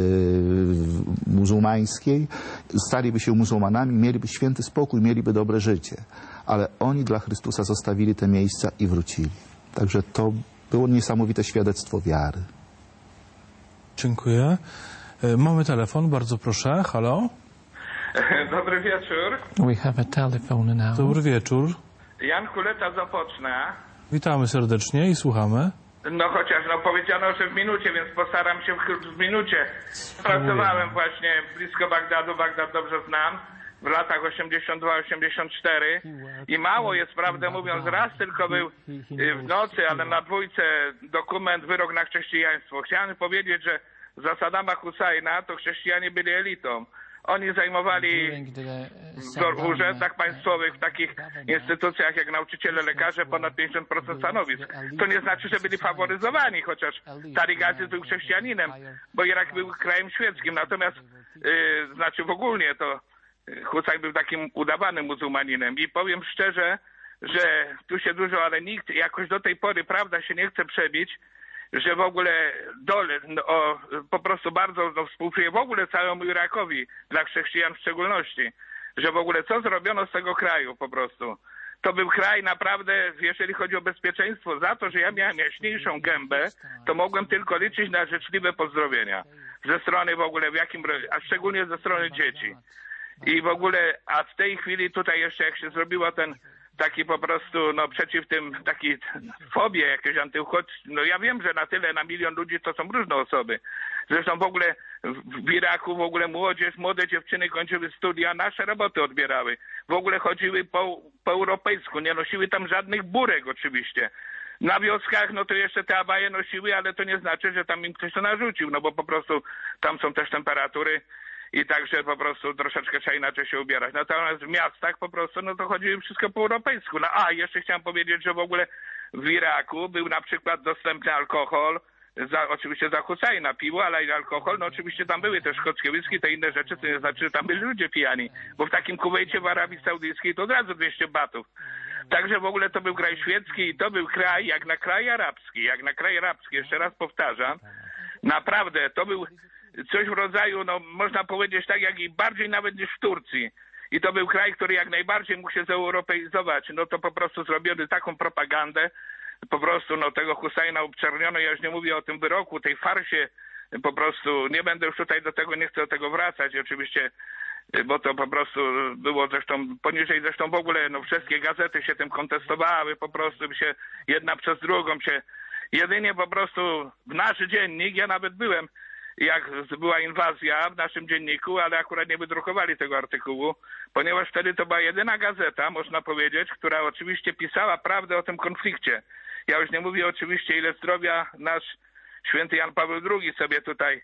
w muzułmańskiej. Staliby się muzułmanami, mieliby święty spokój, mieliby dobre życie. Ale oni dla Chrystusa zostawili te miejsca i wrócili. Także to było niesamowite świadectwo wiary. Dziękuję. Mamy telefon, bardzo proszę. Halo? Dobry wieczór. We have a telephone now. Dobry wieczór. Jan Kuleta z Opoczna. Witamy serdecznie i słuchamy. No chociaż no powiedziano, że w minucie, więc postaram się w, w minucie. Pracowałem właśnie blisko Bagdadu, Bagdad dobrze znam, w latach osiemdziesiąt dwa osiemdziesiąt cztery i mało jest, prawdę mówiąc, raz tylko był w nocy, ale na dwójce dokument wyrok na chrześcijaństwo. Chciałem powiedzieć, że za Saddama Husajna to chrześcijanie byli elitą. Oni zajmowali w urzędach państwowych, w takich instytucjach jak nauczyciele, lekarze ponad pięćdziesiąt procent stanowisk. To nie znaczy, że byli faworyzowani, chociaż Tariq był chrześcijaninem, bo Irak był krajem świeckim. Natomiast, yy, znaczy w ogóle to Husajn był takim udawanym muzułmaninem. I powiem szczerze, że tu się dużo, ale nikt jakoś do tej pory, prawda, się nie chce przebić, że w ogóle dole, no, o, po prostu bardzo no, współczuję w ogóle całemu Irakowi, dla chrześcijan w szczególności, że w ogóle co zrobiono z tego kraju po prostu. To był kraj naprawdę, jeżeli chodzi o bezpieczeństwo, za to, że ja miałem jaśniejszą gębę, to mogłem tylko liczyć na życzliwe pozdrowienia. Ze strony w ogóle, w jakim, a szczególnie ze strony dzieci. I w ogóle, a w tej chwili tutaj jeszcze jak się zrobiło ten taki po prostu, no przeciw tym, taki fobie jakieś antyuchodźcze, no ja wiem, że na tyle, na milion ludzi to są różne osoby. Zresztą w ogóle w, w Iraku w ogóle młodzież, młode dziewczyny kończyły studia, nasze roboty odbierały. W ogóle chodziły po, po europejsku, nie nosiły tam żadnych burek oczywiście. Na wioskach, no to jeszcze te abaje nosiły, ale to nie znaczy, że tam im ktoś to narzucił, no bo po prostu tam są też temperatury. I także po prostu troszeczkę trzeba inaczej się ubierać. Natomiast w miastach po prostu, no to chodziło wszystko po europejsku. No a, jeszcze chciałem powiedzieć, że w ogóle w Iraku był na przykład dostępny alkohol, za, oczywiście za Husajna piwo, ale i alkohol, no oczywiście tam były też szkockie whisky, te inne rzeczy, to nie znaczy, że tam byli ludzie pijani. Bo w takim Kuwejcie w Arabii Saudyjskiej to od razu dwieście batów. Także w ogóle to był kraj świecki i to był kraj jak na kraj arabski, jak na kraj arabski, jeszcze raz powtarzam. Naprawdę, to był coś w rodzaju, no można powiedzieć tak, jak i bardziej nawet niż w Turcji. I to był kraj, który jak najbardziej mógł się zeuropeizować. No to po prostu zrobiono taką propagandę, po prostu no tego Husajna obczerniono. Ja już nie mówię o tym wyroku, tej farsie, po prostu nie będę już tutaj do tego, nie chcę do tego wracać oczywiście, bo to po prostu było zresztą poniżej, zresztą w ogóle no wszystkie gazety się tym kontestowały, po prostu się jedna przez drugą się, jedynie po prostu w nasz dziennik, ja nawet byłem, jak była inwazja w naszym dzienniku, ale akurat nie wydrukowali tego artykułu, ponieważ wtedy to była jedyna gazeta, można powiedzieć, która oczywiście pisała prawdę o tym konflikcie. Ja już nie mówię oczywiście, ile zdrowia nasz święty Jan Paweł drugi sobie tutaj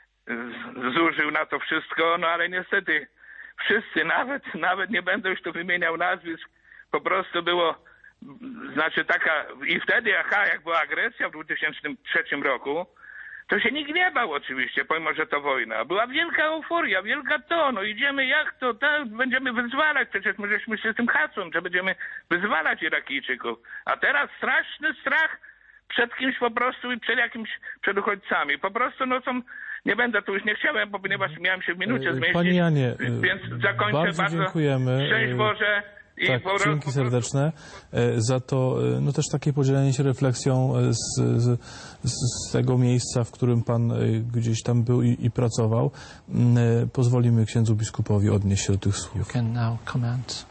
zużył na to wszystko, no ale niestety wszyscy, nawet, nawet nie będę już tu wymieniał nazwisk, po prostu było, znaczy taka, i wtedy, aha, jak była agresja w dwa tysiące trzecim roku, to się nikt nie bał oczywiście, pomimo że to wojna. Była wielka euforia, wielka to, no idziemy jak to, tak, będziemy wyzwalać, przecież my żeśmy się z tym hasłem, że będziemy wyzwalać Irakijczyków. A teraz straszny strach przed kimś po prostu i przed jakimś, przed uchodźcami. Po prostu no są, nie będę tu już nie chciałem, bo ponieważ miałem się w minucie zmieścić. Panie Janie, więc zakończę bardzo, bardzo dziękujemy. Szczęść Boże. I tak, po dzięki serdeczne za to, no też takie podzielenie się refleksją z, z, z tego miejsca, w którym Pan gdzieś tam był i, i pracował. Pozwolimy księdzu biskupowi odnieść się do tych słów. You can now comment.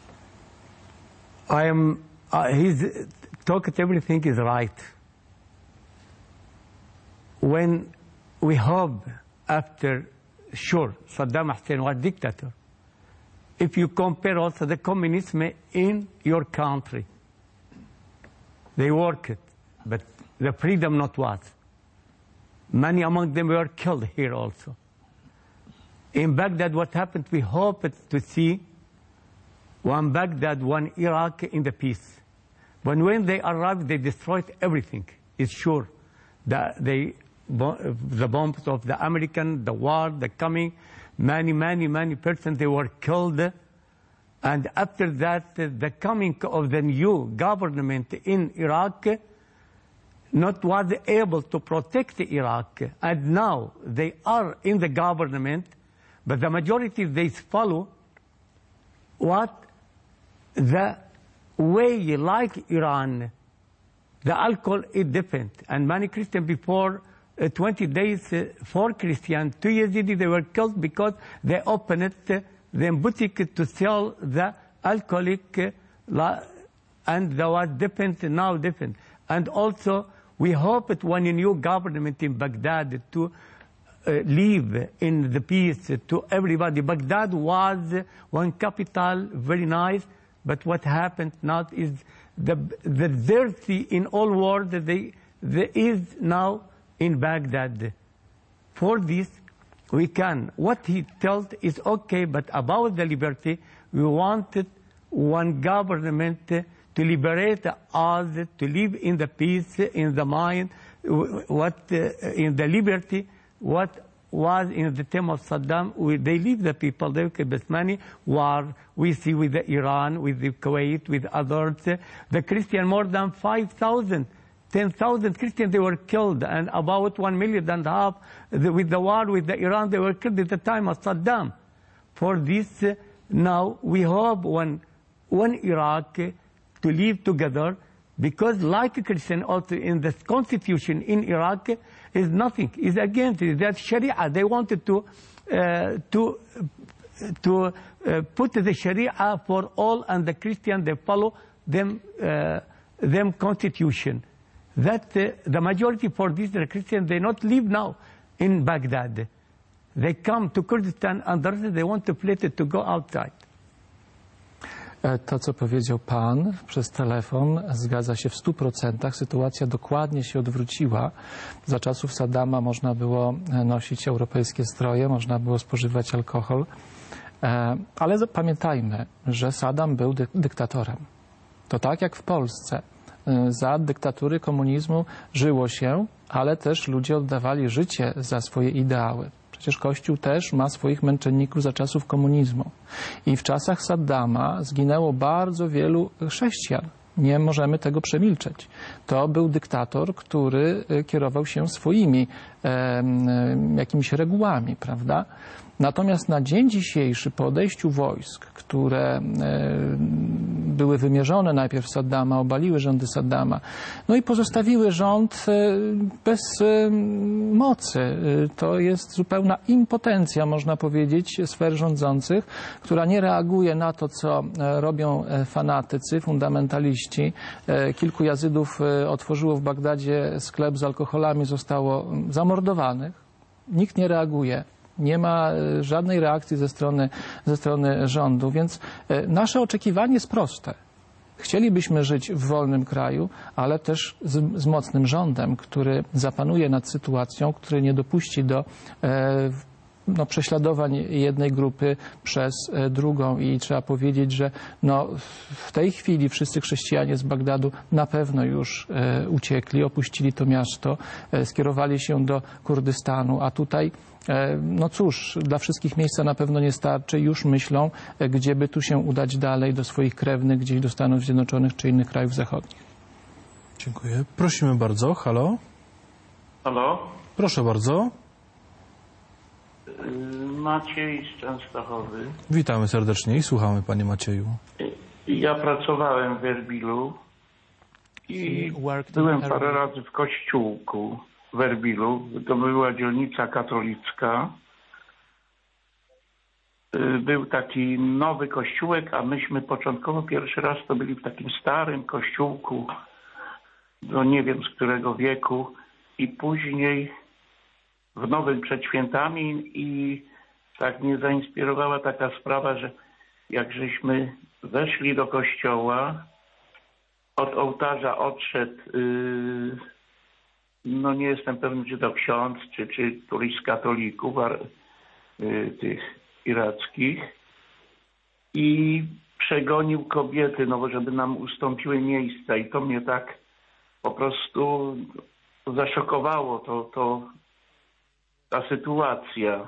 I am, uh, his talk at everything is right. When we hope after, sure, Saddam Hussein was dictator. If you compare also the communism in your country, they worked, but the freedom not was. Many among them were killed here also. In Baghdad, what happened, we hoped to see one Baghdad, one Iraq in the peace. But when they arrived, they destroyed everything, it's sure. The, they, the bombs of the American, the war, the coming, many, many, many persons, they were killed. And after that, the coming of the new government in Iraq not was able to protect Iraq. And now they are in the government, but the majority, they follow what the way like Iran. The alcohol is different. And many Christians before uh, twenty days, uh, four Christians, two Yazidi, they were killed because they opened it, uh, the boutique to sell the alcoholic, uh, and there was different, now different. And also, we hope that when a new government in Baghdad to uh, live in the peace to everybody. Baghdad was one capital, very nice, but what happened now is the, the dirty in all world, they, there is now in Baghdad. For this, we can. What he told is okay, but about the liberty, we wanted one government to liberate us, to live in the peace, in the mind, what uh, in the liberty, what was in the time of Saddam. We, they leave the people, they keep this money, war, we see with the Iran, with the Kuwait, with others. The Christian, more than five thousand. ten thousand Christians, they were killed, and about one million and a half the, with the war with the Iran, they were killed at the time of Saddam. For this, uh, now we hope one, one Iraq uh, to live together, because like a Christian also in the constitution in Iraq uh, is nothing, is against it, that Sharia. They wanted to, uh, to, to uh, put the Sharia for all, and the Christian, they follow them, uh, them constitution. That uh, the majority for these the Christians, they not live now in Baghdad. They come to Kurdistan and the rest they want to fled it to go outside. To, co powiedział Pan przez telefon, zgadza się w stu procentach. Sytuacja dokładnie się odwróciła. Za czasów Saddama można było nosić europejskie stroje, można było spożywać alkohol. Ale pamiętajmy, że Saddam był dy- dyktatorem. To tak jak w Polsce. Za dyktatury komunizmu żyło się, ale też ludzie oddawali życie za swoje ideały. Przecież Kościół też ma swoich męczenników za czasów komunizmu. I w czasach Saddama zginęło bardzo wielu chrześcijan. Nie możemy tego przemilczeć. To był dyktator, który kierował się swoimi e, jakimiś regułami, prawda? Natomiast na dzień dzisiejszy, po odejściu wojsk, które e, były wymierzone najpierw Saddama, obaliły rządy Saddama, no i pozostawiły rząd e, bez e, mocy. E, to jest zupełna impotencja, można powiedzieć, sfer rządzących, która nie reaguje na to, co e, robią e, fanatycy, fundamentaliści. E, kilku Jazydów e, otworzyło w Bagdadzie sklep z alkoholami, zostało zamordowanych. Nikt nie reaguje. Nie ma żadnej reakcji ze strony, ze strony rządu, więc nasze oczekiwanie jest proste. Chcielibyśmy żyć w wolnym kraju, ale też z, z mocnym rządem, który zapanuje nad sytuacją, który nie dopuści do e, no, prześladowań jednej grupy przez e, drugą. I trzeba powiedzieć, że no, w tej chwili wszyscy chrześcijanie z Bagdadu na pewno już e, uciekli, opuścili to miasto, e, skierowali się do Kurdystanu, a tutaj no cóż, dla wszystkich miejsca na pewno nie starczy. Już myślą, gdzie by tu się udać dalej, do swoich krewnych, gdzieś do Stanów Zjednoczonych czy innych krajów zachodnich. Dziękuję. Prosimy bardzo. Halo? Halo? Proszę bardzo. Maciej z Częstochowy. Witamy serdecznie i słuchamy, panie Macieju. Ja pracowałem w Erbilu i byłem parę razy w kościółku w Erbilu. To była dzielnica katolicka. Był taki nowy kościółek, a myśmy początkowo pierwszy raz to byli w takim starym kościółku, no nie wiem z którego wieku, i później w nowym przed świętami, i tak mnie zainspirowała taka sprawa, że jak żeśmy weszli do kościoła, od ołtarza odszedł, yy, no nie jestem pewny, czy to ksiądz, czy, czy któryś z katolików yy, tych irackich i przegonił kobiety, no bo żeby nam ustąpiły miejsca i to mnie tak po prostu zaszokowało, to, to ta sytuacja.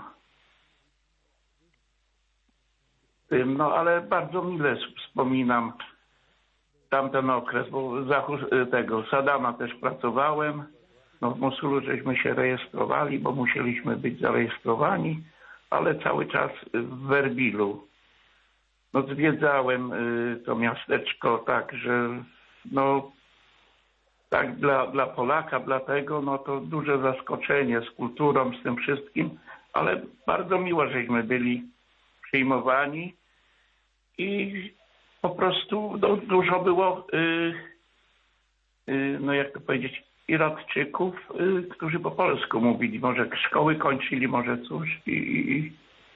Tym, no ale bardzo mile wspominam tamten okres, bo za tego Sadama też pracowałem. No w Mosulu żeśmy się rejestrowali, bo musieliśmy być zarejestrowani, ale cały czas w Erbilu. No zwiedzałem y, to miasteczko tak, że no tak dla, dla Polaka, dlatego no to duże zaskoczenie z kulturą, z tym wszystkim, ale bardzo miło, żeśmy byli przyjmowani i po prostu no, dużo było, y, y, no jak to powiedzieć, Irakczyków, y, którzy po polsku mówili, może szkoły kończyli, może coś i, i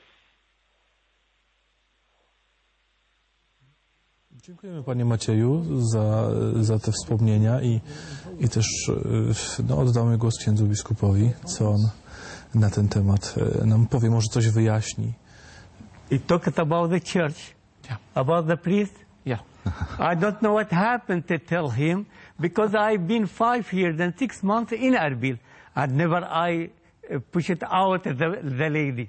Dziękujemy panie Macieju za, za te wspomnienia i, i też no, oddamy głos księdzu biskupowi, co on na ten temat nam powie, może coś wyjaśni. He talked about the church, Yeah. about the priest. Yeah. I don't know what happened to tell him because I've been five years and six months in Erbil and never I uh, push it out the, the lady.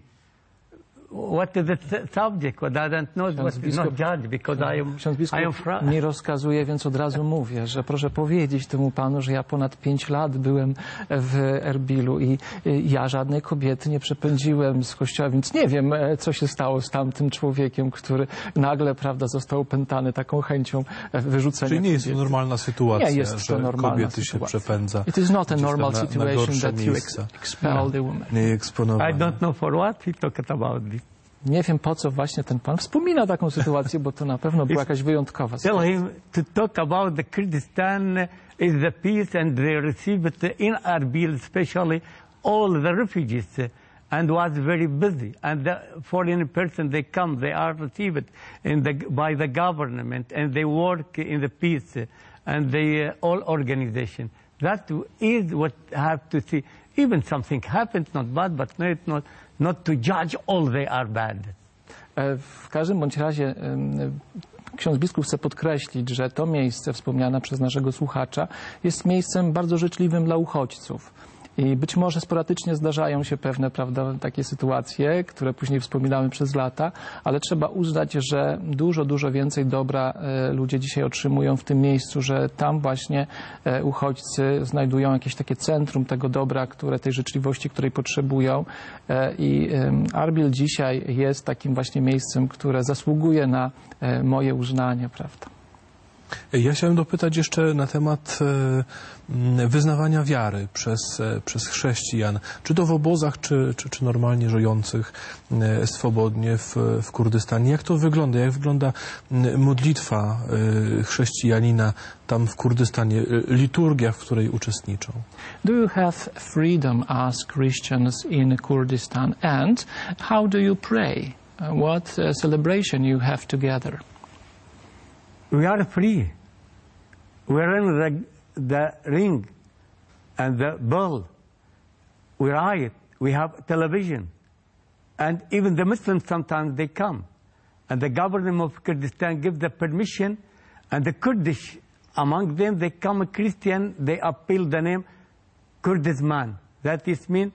What is the subject? What I don't know what is not judge because I am, Ksiądz I am biskup fra- mi rozkazuje, więc od razu mówię, że proszę powiedzieć temu panu, że ja ponad pięć lat byłem w Erbilu i ja żadnej kobiety nie przepędziłem z kościoła, więc nie wiem, co się stało z tamtym człowiekiem, który nagle, prawda, został opętany taką chęcią wyrzucenia Czyli nie jest to kobiety. normalna sytuacja, Nie jest to że normalna kobiety sytuacja. się przepędza. It is not a gdzieś tam normal na, na situation gorsze that you miejsca. ex- expel the woman. Nie I eksponowane. don't know for what he talked about this. Nie wiem, po co właśnie ten pan wspomina taką sytuację, bo to na pewno była jakaś wyjątkowa Tell sytuacja. him to talk about the Kurdistan is the peace and they receive it in Erbil, especially all the refugees, and was very busy. And the foreign person they come, they are received in the, by the government and they work in the peace and the uh, all organization. That is what I have to see. Even something happens, not bad, but no, it's not, not to judge all they are bad. E, W każdym bądź razie em, ksiądz biskup chce podkreślić, że to miejsce wspomniane przez naszego słuchacza jest miejscem bardzo życzliwym dla uchodźców. I być może sporadycznie zdarzają się pewne, prawda, takie sytuacje, które później wspominamy przez lata, ale trzeba uznać, że dużo, dużo więcej dobra e, ludzie dzisiaj otrzymują w tym miejscu, że tam właśnie e, uchodźcy znajdują jakieś takie centrum tego dobra, które, tej życzliwości, której potrzebują. E, I e, Erbil dzisiaj jest takim właśnie miejscem, które zasługuje na e, moje uznanie, prawda. Ja chciałem dopytać jeszcze na temat e, wyznawania wiary przez, e, przez chrześcijan. Czy to w obozach, czy, czy, czy normalnie żyjących e, swobodnie w, w Kurdystanie. Jak to wygląda? Jak wygląda m, modlitwa e, chrześcijanina tam w Kurdystanie, e, liturgia, w której uczestniczą? Do you have freedom as Christians in Kurdistan? And how do you pray? Uh, What uh, celebration you have together? We are free. We are in the, the ring and the bell. We riot. We have television. And even the Muslims sometimes they come. And the government of Kurdistan gives the permission. And the Kurdish, among them, they come Christian, they appeal the name Kurdistan. That is mean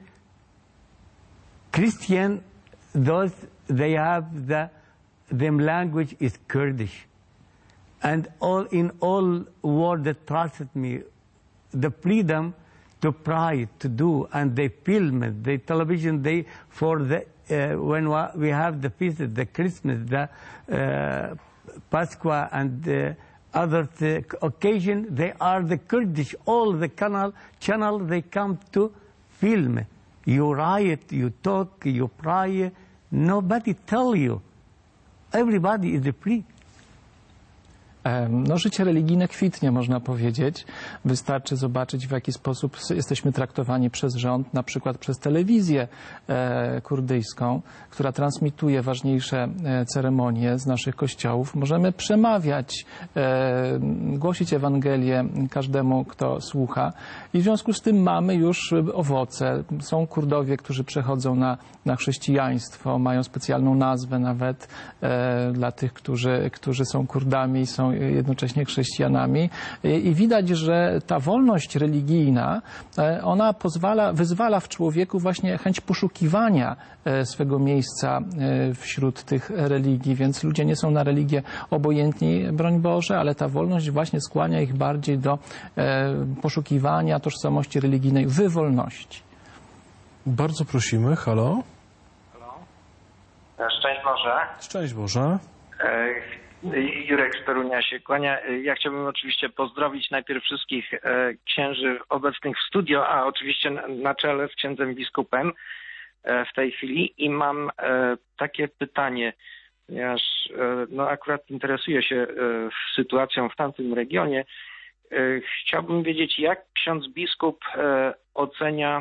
Christian, those, they have the, them language is Kurdish. And all in all world that trusted me, the freedom to pray, to do, and they film it, they television, they for the uh, when we have the feast, the Christmas, the uh, Pascha, and the other uh, occasion, they are the Kurdish, all the canal channel they come to film. You riot, you talk, you pray. Nobody tell you. Everybody is free. No, życie religijne kwitnie, można powiedzieć. Wystarczy zobaczyć, w jaki sposób jesteśmy traktowani przez rząd, na przykład przez telewizję kurdyjską, która transmituje ważniejsze ceremonie z naszych kościołów. Możemy przemawiać, głosić Ewangelię każdemu, kto słucha. I w związku z tym mamy już owoce. Są Kurdowie, którzy przechodzą na, na chrześcijaństwo, mają specjalną nazwę nawet e, dla tych, którzy, którzy są Kurdami i są jednocześnie chrześcijanami. I, i widać, że ta wolność religijna, e, ona pozwala, wyzwala w człowieku właśnie chęć poszukiwania e, swego miejsca e, wśród tych religii, więc ludzie nie są na religię obojętni, broń Boże, ale ta wolność właśnie skłania ich bardziej do e, poszukiwania tożsamości religijnej, wywolności. Bardzo prosimy. Halo? Halo? Szczęść Boże. Szczęść Boże. Jurek z Torunia się kłania. Ja chciałbym oczywiście pozdrowić najpierw wszystkich księży obecnych w studio, a oczywiście na czele z księdzem biskupem w tej chwili. I mam takie pytanie, ponieważ no, akurat interesuję się sytuacją w tamtym regionie. Chciałbym wiedzieć, jak ksiądz biskup ocenia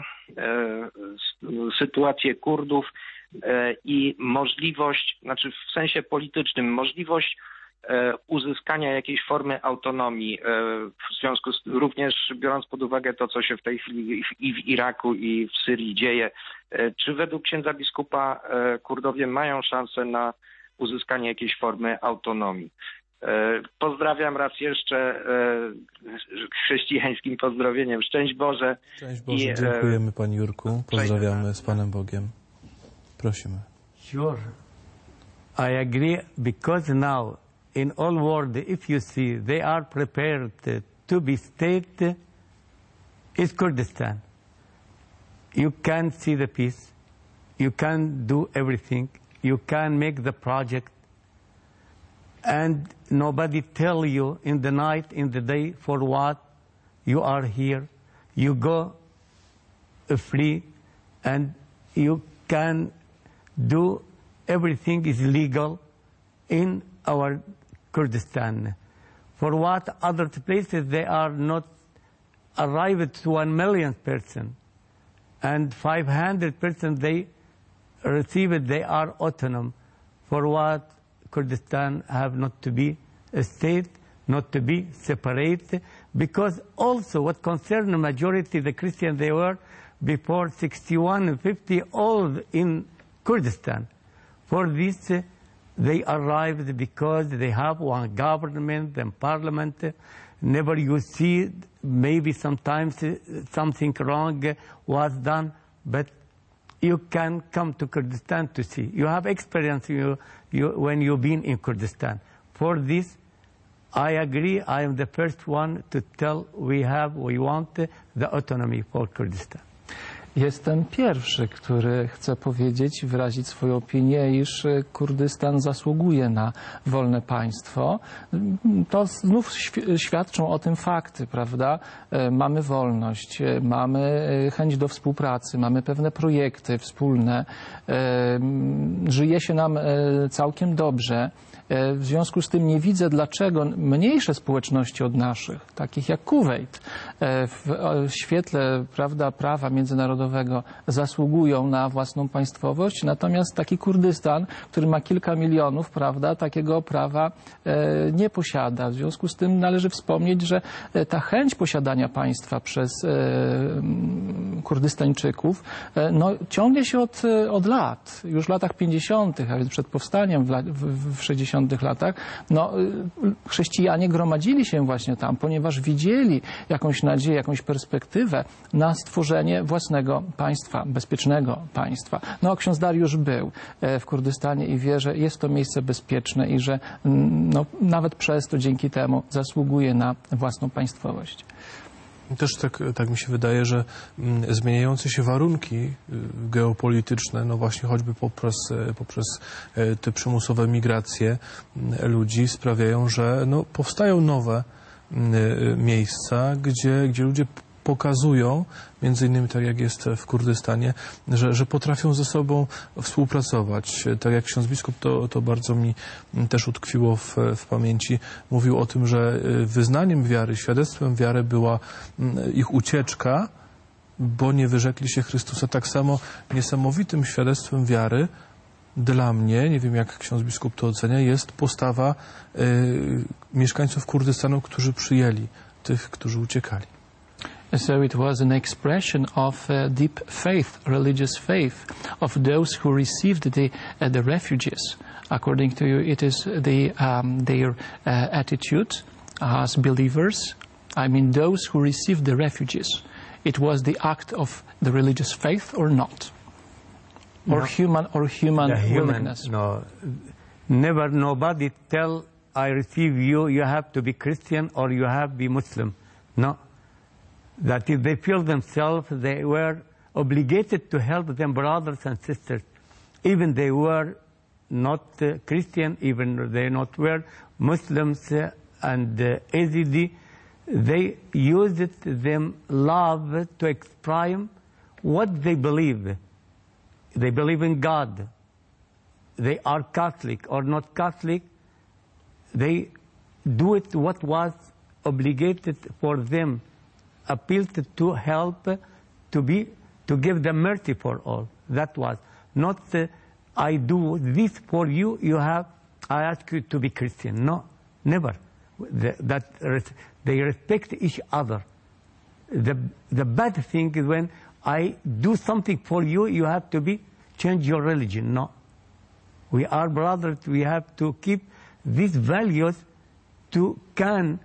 sytuację Kurdów i możliwość, znaczy w sensie politycznym, możliwość uzyskania jakiejś formy autonomii, w związku z również biorąc pod uwagę to, co się w tej chwili i w Iraku, i w Syrii dzieje. Czy według księdza biskupa Kurdowie mają szansę na uzyskanie jakiejś formy autonomii? Pozdrawiam raz jeszcze chrześcijańskim pozdrowieniem. Szczęść Boże. Szczęść Boże. I, dziękujemy Panie Jurku. Pozdrawiamy z Panem Bogiem. Prosimy. Sure. I agree, because now in all world, if you see, they are prepared to be state, is Kurdistan. You can see the peace. You can do everything. You can make the project. And nobody tell you in the night, in the day, for what you are here. You go free and you can do everything is legal in our Kurdistan. For what other places they are not arrived to one million person and five hundred percent they received, they are autonomous. For what Kurdistan have not to be a state, not to be separate, because also what concern the majority, the Christian, they were before sixty-one and fifty old in Kurdistan. For this, uh, they arrived because they have one government and parliament. Never you see, maybe sometimes uh, something wrong uh, was done, but you can come to Kurdistan to see. You have experience you, you, when you've been in Kurdistan. For this, I agree. I am the first one to tell we have, we want the autonomy for Kurdistan. Jestem pierwszy, który chce powiedzieć, wyrazić swoją opinię, iż Kurdystan zasługuje na wolne państwo. To znów świadczą o tym fakty, prawda? Mamy wolność, mamy chęć do współpracy, mamy pewne projekty wspólne, żyje się nam całkiem dobrze. W związku z tym nie widzę, dlaczego mniejsze społeczności od naszych, takich jak Kuwejt, w świetle, prawda, prawa międzynarodowego zasługują na własną państwowość, natomiast taki Kurdystan, który ma kilka milionów, prawda, takiego prawa nie posiada. W związku z tym należy wspomnieć, że ta chęć posiadania państwa przez Kurdystańczyków no, ciągnie się od, od lat, już w latach pięćdziesiątych, a więc przed powstaniem w, w, w sześćdziesiątych latach, no, chrześcijanie gromadzili się właśnie tam, ponieważ widzieli jakąś nadzieję, jakąś perspektywę na stworzenie własnego państwa, bezpiecznego państwa. No, ksiądz Dariusz był w Kurdystanie i wie, że jest to miejsce bezpieczne i że no, nawet przez to, dzięki temu zasługuje na własną państwowość. Też tak, tak mi się wydaje, że zmieniające się warunki geopolityczne, no właśnie choćby poprzez, poprzez te przymusowe migracje ludzi sprawiają, że no powstają nowe miejsca, gdzie, gdzie ludzie pokazują, między innymi tak jak jest w Kurdystanie, że, że potrafią ze sobą współpracować. Tak jak ksiądz biskup, to, to bardzo mi też utkwiło w, w pamięci. Mówił o tym, że wyznaniem wiary, świadectwem wiary była ich ucieczka, bo nie wyrzekli się Chrystusa. Tak samo niesamowitym świadectwem wiary dla mnie, nie wiem jak ksiądz biskup to ocenia, jest postawa y, mieszkańców Kurdystanu, którzy przyjęli tych, którzy uciekali. So it was an expression of uh, deep faith, religious faith, of those who received the, uh, the refugees. According to you, it is the, um, their uh, attitude as believers. I mean, those who received the refugees. It was the act of the religious faith or not? Or no. human or human the willingness? Human, no. Never nobody tell, I receive you, you have to be Christian or you have to be Muslim. No. That if they feel themselves, they were obligated to help them brothers and sisters. Even they were not uh, Christian, even they not were Muslims uh, and uh, A Z D, they used it, them love to express what they believe. They believe in God. They are Catholic or not Catholic. They do it what was obligated for them, appealed to help, to be, to give them mercy for all. That was not uh, I do this for you, you have, I ask you to be Christian. No, never. The, that res they respect each other. The, the bad thing is when I do something for you, you have to be, change your religion. No. We are brothers, we have to keep these values to can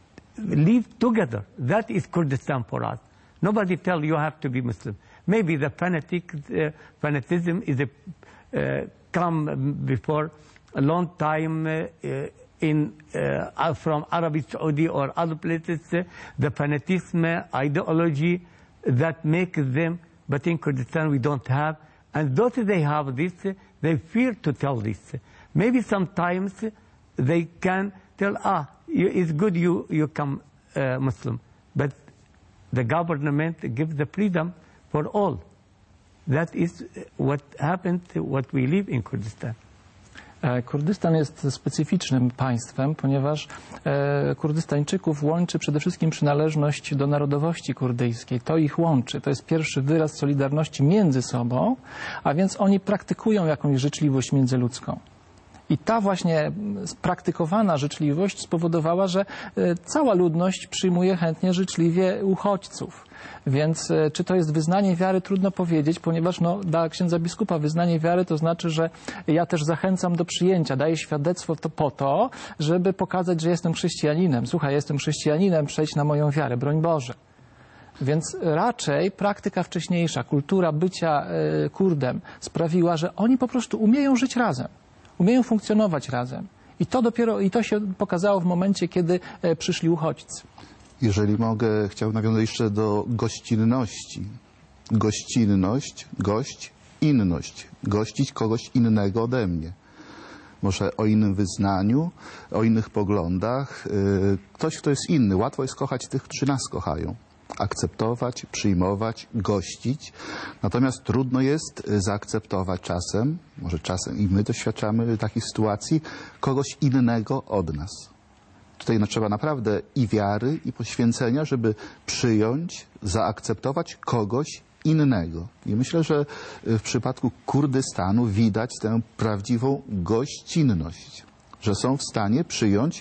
live together. That is Kurdistan for us. Nobody tell you have to be Muslim. Maybe the fanatic, uh, fanaticism is a, uh, come before a long time uh, uh, in uh, from Arabic Saudi or other places, uh, the fanatism, uh, ideology that makes them, but in Kurdistan we don't have. And those they have this, uh, they fear to tell this. Maybe sometimes they can tell, ah, you, it's good you, you come uh, Muslim. But the government gives the freedom for all. That is what happened, what we live in Kurdistan. Kurdystan jest specyficznym państwem, ponieważ e, Kurdystańczyków łączy przede wszystkim przynależność do narodowości kurdyjskiej. To ich łączy. To jest pierwszy wyraz solidarności między sobą, a więc oni praktykują jakąś życzliwość międzyludzką. I ta właśnie praktykowana życzliwość spowodowała, że cała ludność przyjmuje chętnie, życzliwie uchodźców. Więc czy to jest wyznanie wiary, trudno powiedzieć, ponieważ no, dla księdza biskupa wyznanie wiary to znaczy, że ja też zachęcam do przyjęcia, daję świadectwo to po to, żeby pokazać, że jestem chrześcijaninem. Słuchaj, jestem chrześcijaninem, przejdź na moją wiarę, broń Boże. Więc raczej praktyka wcześniejsza, kultura bycia y, Kurdem sprawiła, że oni po prostu umieją żyć razem. Umieją funkcjonować razem. I to dopiero, i to się pokazało w momencie, kiedy e, przyszli uchodźcy. Jeżeli mogę, chciałbym nawiązać jeszcze do gościnności. Gościnność, gość, inność. Gościć kogoś innego ode mnie. Może o innym wyznaniu, o innych poglądach. Ktoś, kto jest inny. Łatwo jest kochać tych, którzy nas kochają. Akceptować, przyjmować, gościć. Natomiast trudno jest zaakceptować czasem, może czasem i my doświadczamy takich sytuacji, kogoś innego od nas. Tutaj no, trzeba naprawdę i wiary, i poświęcenia, żeby przyjąć, zaakceptować kogoś innego. I myślę, że w przypadku Kurdystanu widać tę prawdziwą gościnność, że są w stanie przyjąć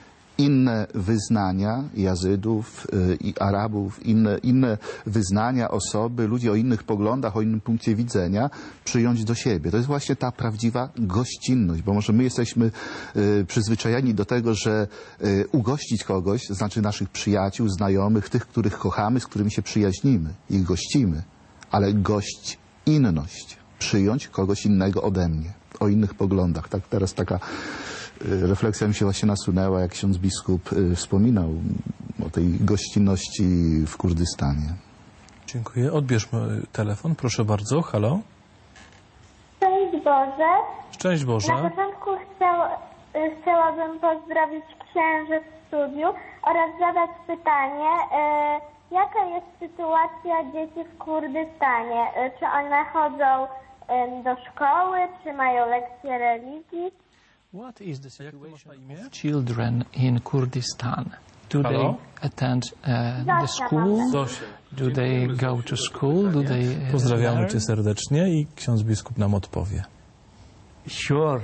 inne wyznania Jazydów i Arabów, inne, inne wyznania, osoby, ludzi o innych poglądach, o innym punkcie widzenia, przyjąć do siebie. To jest właśnie ta prawdziwa gościnność, bo może my jesteśmy y, przyzwyczajeni do tego, że y, ugościć kogoś, to znaczy naszych przyjaciół, znajomych, tych, których kochamy, z którymi się przyjaźnimy, ich gościmy, ale gość inność, przyjąć kogoś innego ode mnie, o innych poglądach. Tak, teraz taka refleksja mi się właśnie nasunęła, jak ksiądz biskup wspominał o tej gościnności w Kurdystanie. Dziękuję. Odbierzmy telefon. Proszę bardzo. Halo. Szczęść Boże. Szczęść Boże. Na początku, chciał, y, chciałabym pozdrowić księży w studiu oraz zadać pytanie, y, jaka jest sytuacja dzieci w Kurdystanie? Y, czy one chodzą y, do szkoły, czy mają lekcje religii? What is the situation of children in Kurdistan? Do Hello? they attend uh, the school? Zosia. Do they go to school? Do they uh, Pozdrawiamy learn? Cię serdecznie i ksiądz biskup nam odpowie. Sure.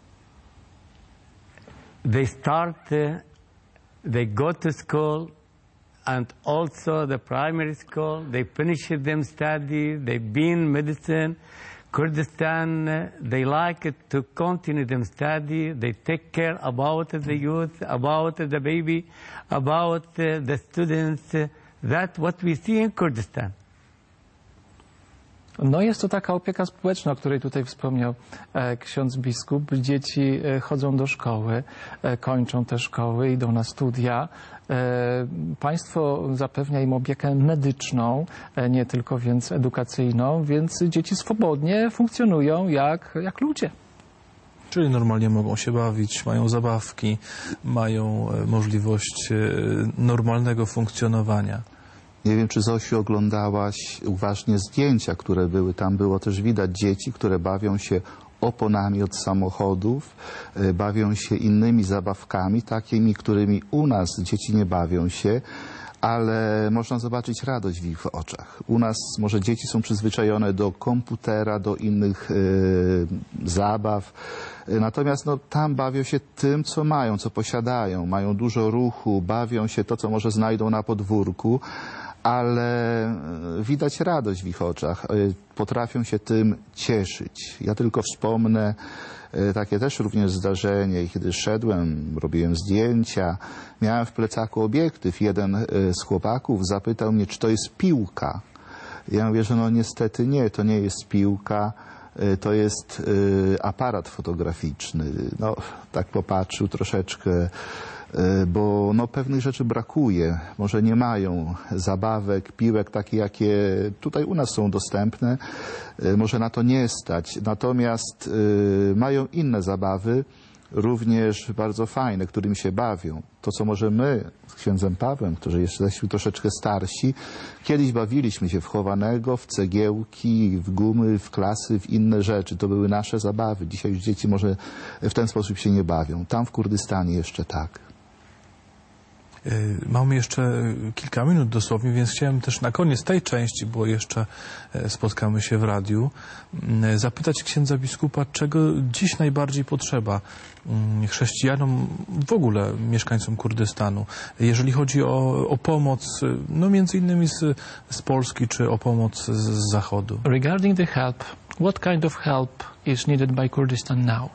They start, uh, they go to school, and also the primary school. They finish them study. They been medicine. Kurdistan, uh, they like it to continue them study. They take care about the youth, about the baby, about uh, the students. Uh, that's what we see in Kurdistan. No jest to taka opieka społeczna, o której tutaj wspomniał e, ksiądz biskup. Dzieci e, chodzą do szkoły, e, kończą te szkoły, idą na studia. E, państwo zapewnia im opiekę medyczną, e, nie tylko więc edukacyjną, więc dzieci swobodnie funkcjonują jak, jak ludzie. Czyli normalnie mogą się bawić, mają zabawki, mają e, możliwość e, normalnego funkcjonowania. Nie wiem, czy Zosiu oglądałaś uważnie zdjęcia, które były. Tam było też widać dzieci, które bawią się oponami od samochodów, e, bawią się innymi zabawkami, takimi, którymi u nas dzieci nie bawią się, ale można zobaczyć radość w ich oczach. U nas może dzieci są przyzwyczajone do komputera, do innych e, zabaw, e, natomiast no, tam bawią się tym, co mają, co posiadają. Mają dużo ruchu, bawią się to, co może znajdą na podwórku, ale widać radość w ich oczach. Potrafią się tym cieszyć. Ja tylko wspomnę takie też również zdarzenie, kiedy szedłem, robiłem zdjęcia, miałem w plecaku obiektyw. Jeden z chłopaków zapytał mnie, czy to jest piłka. Ja mówię, że no niestety nie, to nie jest piłka, to jest aparat fotograficzny. No, tak popatrzył troszeczkę, bo no, pewnych rzeczy brakuje. Może nie mają zabawek, piłek takie, jakie tutaj u nas są dostępne. Może na to nie stać. Natomiast y, mają inne zabawy, również bardzo fajne, którymi się bawią. To, co może my z księdzem Pawłem, którzy jeszcze jesteśmy troszeczkę starsi, kiedyś bawiliśmy się w chowanego, w cegiełki, w gumy, w klasy, w inne rzeczy. To były nasze zabawy. Dzisiaj już dzieci może w ten sposób się nie bawią. Tam w Kurdystanie jeszcze tak. Mamy jeszcze kilka minut dosłownie, więc chciałem też na koniec tej części, bo jeszcze spotkamy się w radiu, zapytać księdza biskupa, czego dziś najbardziej potrzeba chrześcijanom, w ogóle mieszkańcom Kurdystanu, jeżeli chodzi o, o pomoc, no między innymi z, z Polski, czy o pomoc z, z Zachodu. Regarding the help, what kind of help is needed by Kurdistan now?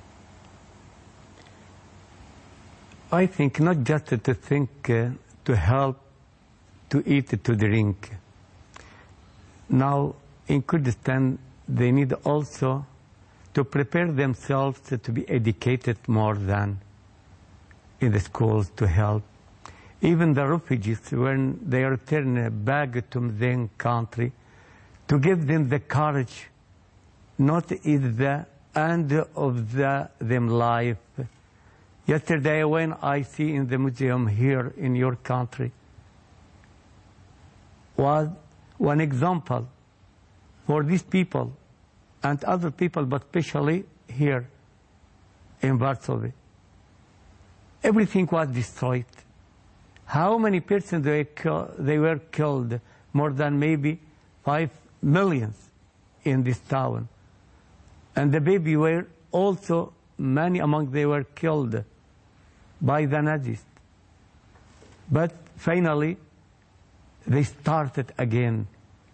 I think not just to think, uh, to help, to eat, to drink. Now, in Kurdistan, they need also to prepare themselves to be educated more than in the schools to help. Even the refugees, when they return back to their country, to give them the courage, not is the end of the, them life. Yesterday, when I see in the museum here in your country, was one example for these people and other people, but especially here in Warsaw. Everything was destroyed. How many persons they, they were killed? More than maybe five millions in this town. And the baby were also, many among them were killed by the Nazis. But finally, they started again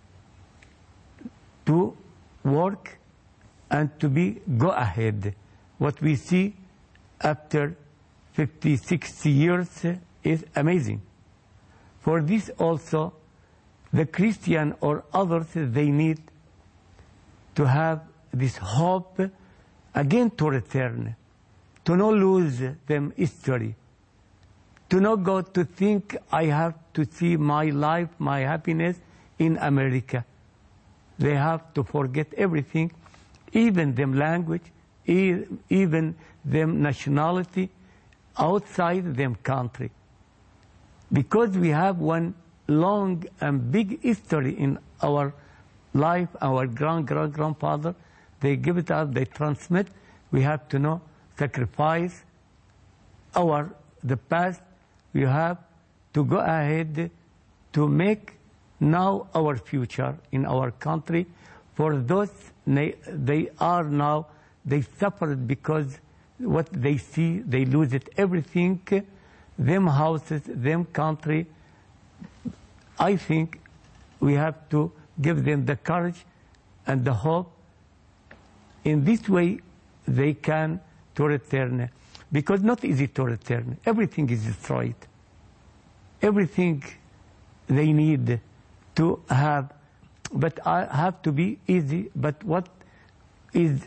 to work and to be go ahead. What we see after fifty, sixty years is amazing. For this also, the Christian or others, they need to have this hope again to return, to not lose them history, to not go to think I have to see my life, my happiness in America. They have to forget everything, even them language, even them nationality outside them country. Because we have one long and big history in our life, our grand-grand-grandfather, they give it up, they transmit. We have to know, sacrifice our, the past. We have to go ahead to make now our future in our country. For those, they are now, they suffered because what they see, they lose it, everything, them houses, them country. I think we have to give them the courage and the hope. In this way, they can to return. Because not easy to return. Everything is destroyed. Everything they need to have. But I have to be easy. But what is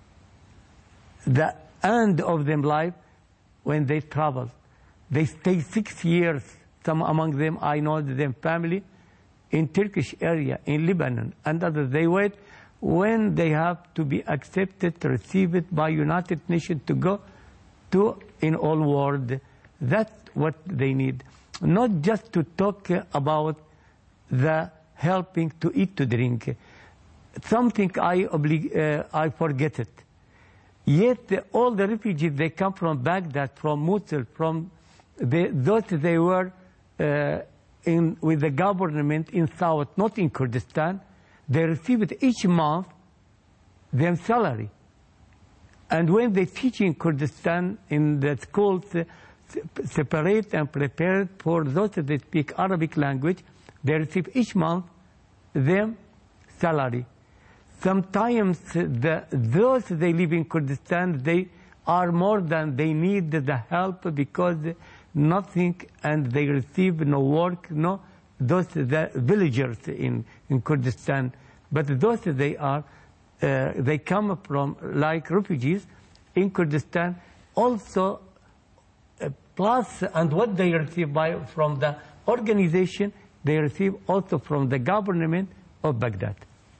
the end of their life when they travel? They stay six years. Some among them, I know them family, in Turkish area, in Lebanon, and others. They wait when they have to be accepted, to receive it by United Nations to go to in all world. That's what they need. Not just to talk about the helping to eat, to drink. Something I, oblig uh, I forget it. Yet uh, all the refugees, they come from Baghdad, from Mosul, from the, those they were uh, in, with the government in South, not in Kurdistan. They received each month their salary. And when they teach in Kurdistan, in the schools, uh, separate and prepared for those that speak Arabic language, they receive each month their salary. Sometimes the, those they live in Kurdistan, they are more than they need the help because nothing, and they receive no work, no, those the villagers in, in Kurdistan. But those they are, uh, they come from like refugees in Kurdistan, also uh, plus, and what they receive by, from the organization, they receive also from the government of Baghdad.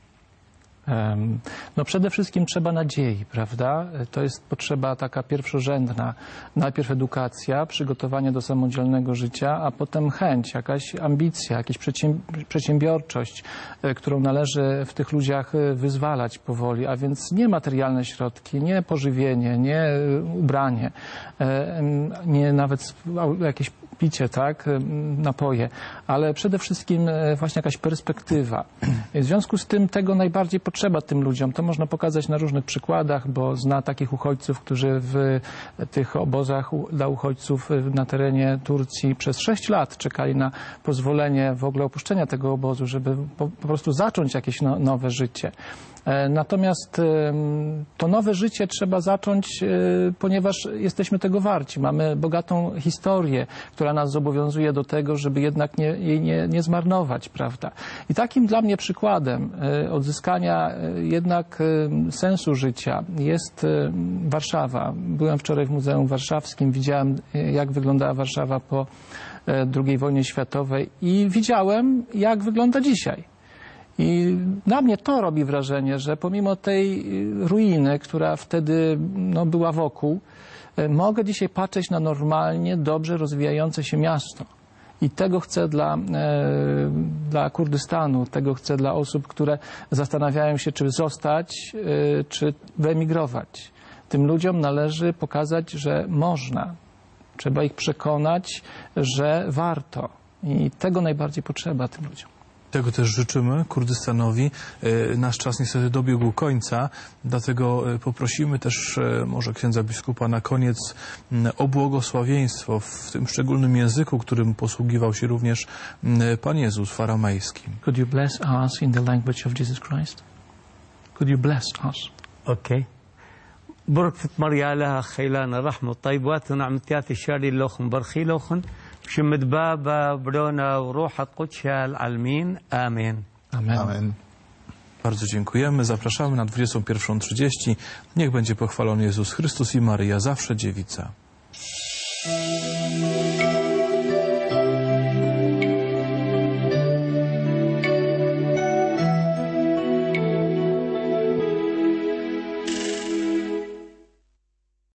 Um, no przede wszystkim trzeba nadziei, prawda? To jest potrzeba taka pierwszorzędna. Najpierw edukacja, przygotowanie do samodzielnego życia, a potem chęć, jakaś ambicja, jakaś przedsiębiorczość, którą należy w tych ludziach wyzwalać powoli, a więc nie materialne środki, nie pożywienie, nie ubranie, nie nawet jakieś picie, tak, napoje, ale przede wszystkim właśnie jakaś perspektywa. W związku z tym tego najbardziej potrzeba tym ludziom. To można pokazać na różnych przykładach, bo zna takich uchodźców, którzy w tych obozach dla uchodźców na terenie Turcji przez sześć lat czekali na pozwolenie w ogóle opuszczenia tego obozu, żeby po, po prostu zacząć jakieś no, nowe życie. Natomiast to nowe życie trzeba zacząć, ponieważ jesteśmy tego warci. Mamy bogatą historię, która nas zobowiązuje do tego, żeby jednak nie, jej nie, nie zmarnować, prawda? I takim dla mnie przykładem odzyskania jednak sensu życia jest Warszawa. Byłem wczoraj w Muzeum Warszawskim, widziałem, jak wyglądała Warszawa po drugiej wojnie światowej i widziałem, jak wygląda dzisiaj. I na mnie to robi wrażenie, że pomimo tej ruiny, która wtedy no, była wokół, mogę dzisiaj patrzeć na normalnie, dobrze rozwijające się miasto. I tego chcę dla, e, dla Kurdystanu, tego chcę dla osób, które zastanawiają się, czy zostać, e, czy wyemigrować. Tym ludziom należy pokazać, że można. Trzeba ich przekonać, że warto. I tego najbardziej potrzeba tym ludziom. Tego też życzymy Kurdystanowi. Nasz czas niestety dobiegł końca, dlatego poprosimy też może księdza biskupa na koniec o błogosławieństwo w tym szczególnym języku, którym posługiwał się również Pan Jezus w aramejskim. Could you bless us in the language of Jesus Christ? Could you bless us? Okay. بركة مريا لها خيلان رحمة طيبات ونعمتيات الشاري لوخن برخي لوخن بشمد بابا برونا وروحة قدشها العالمين آمين. Amen. Amen. Bardzo dziękujemy. Zapraszamy na dwudziestą pierwszą trzydzieści. Niech będzie pochwalony Jezus Chrystus i Maryja, zawsze dziewica.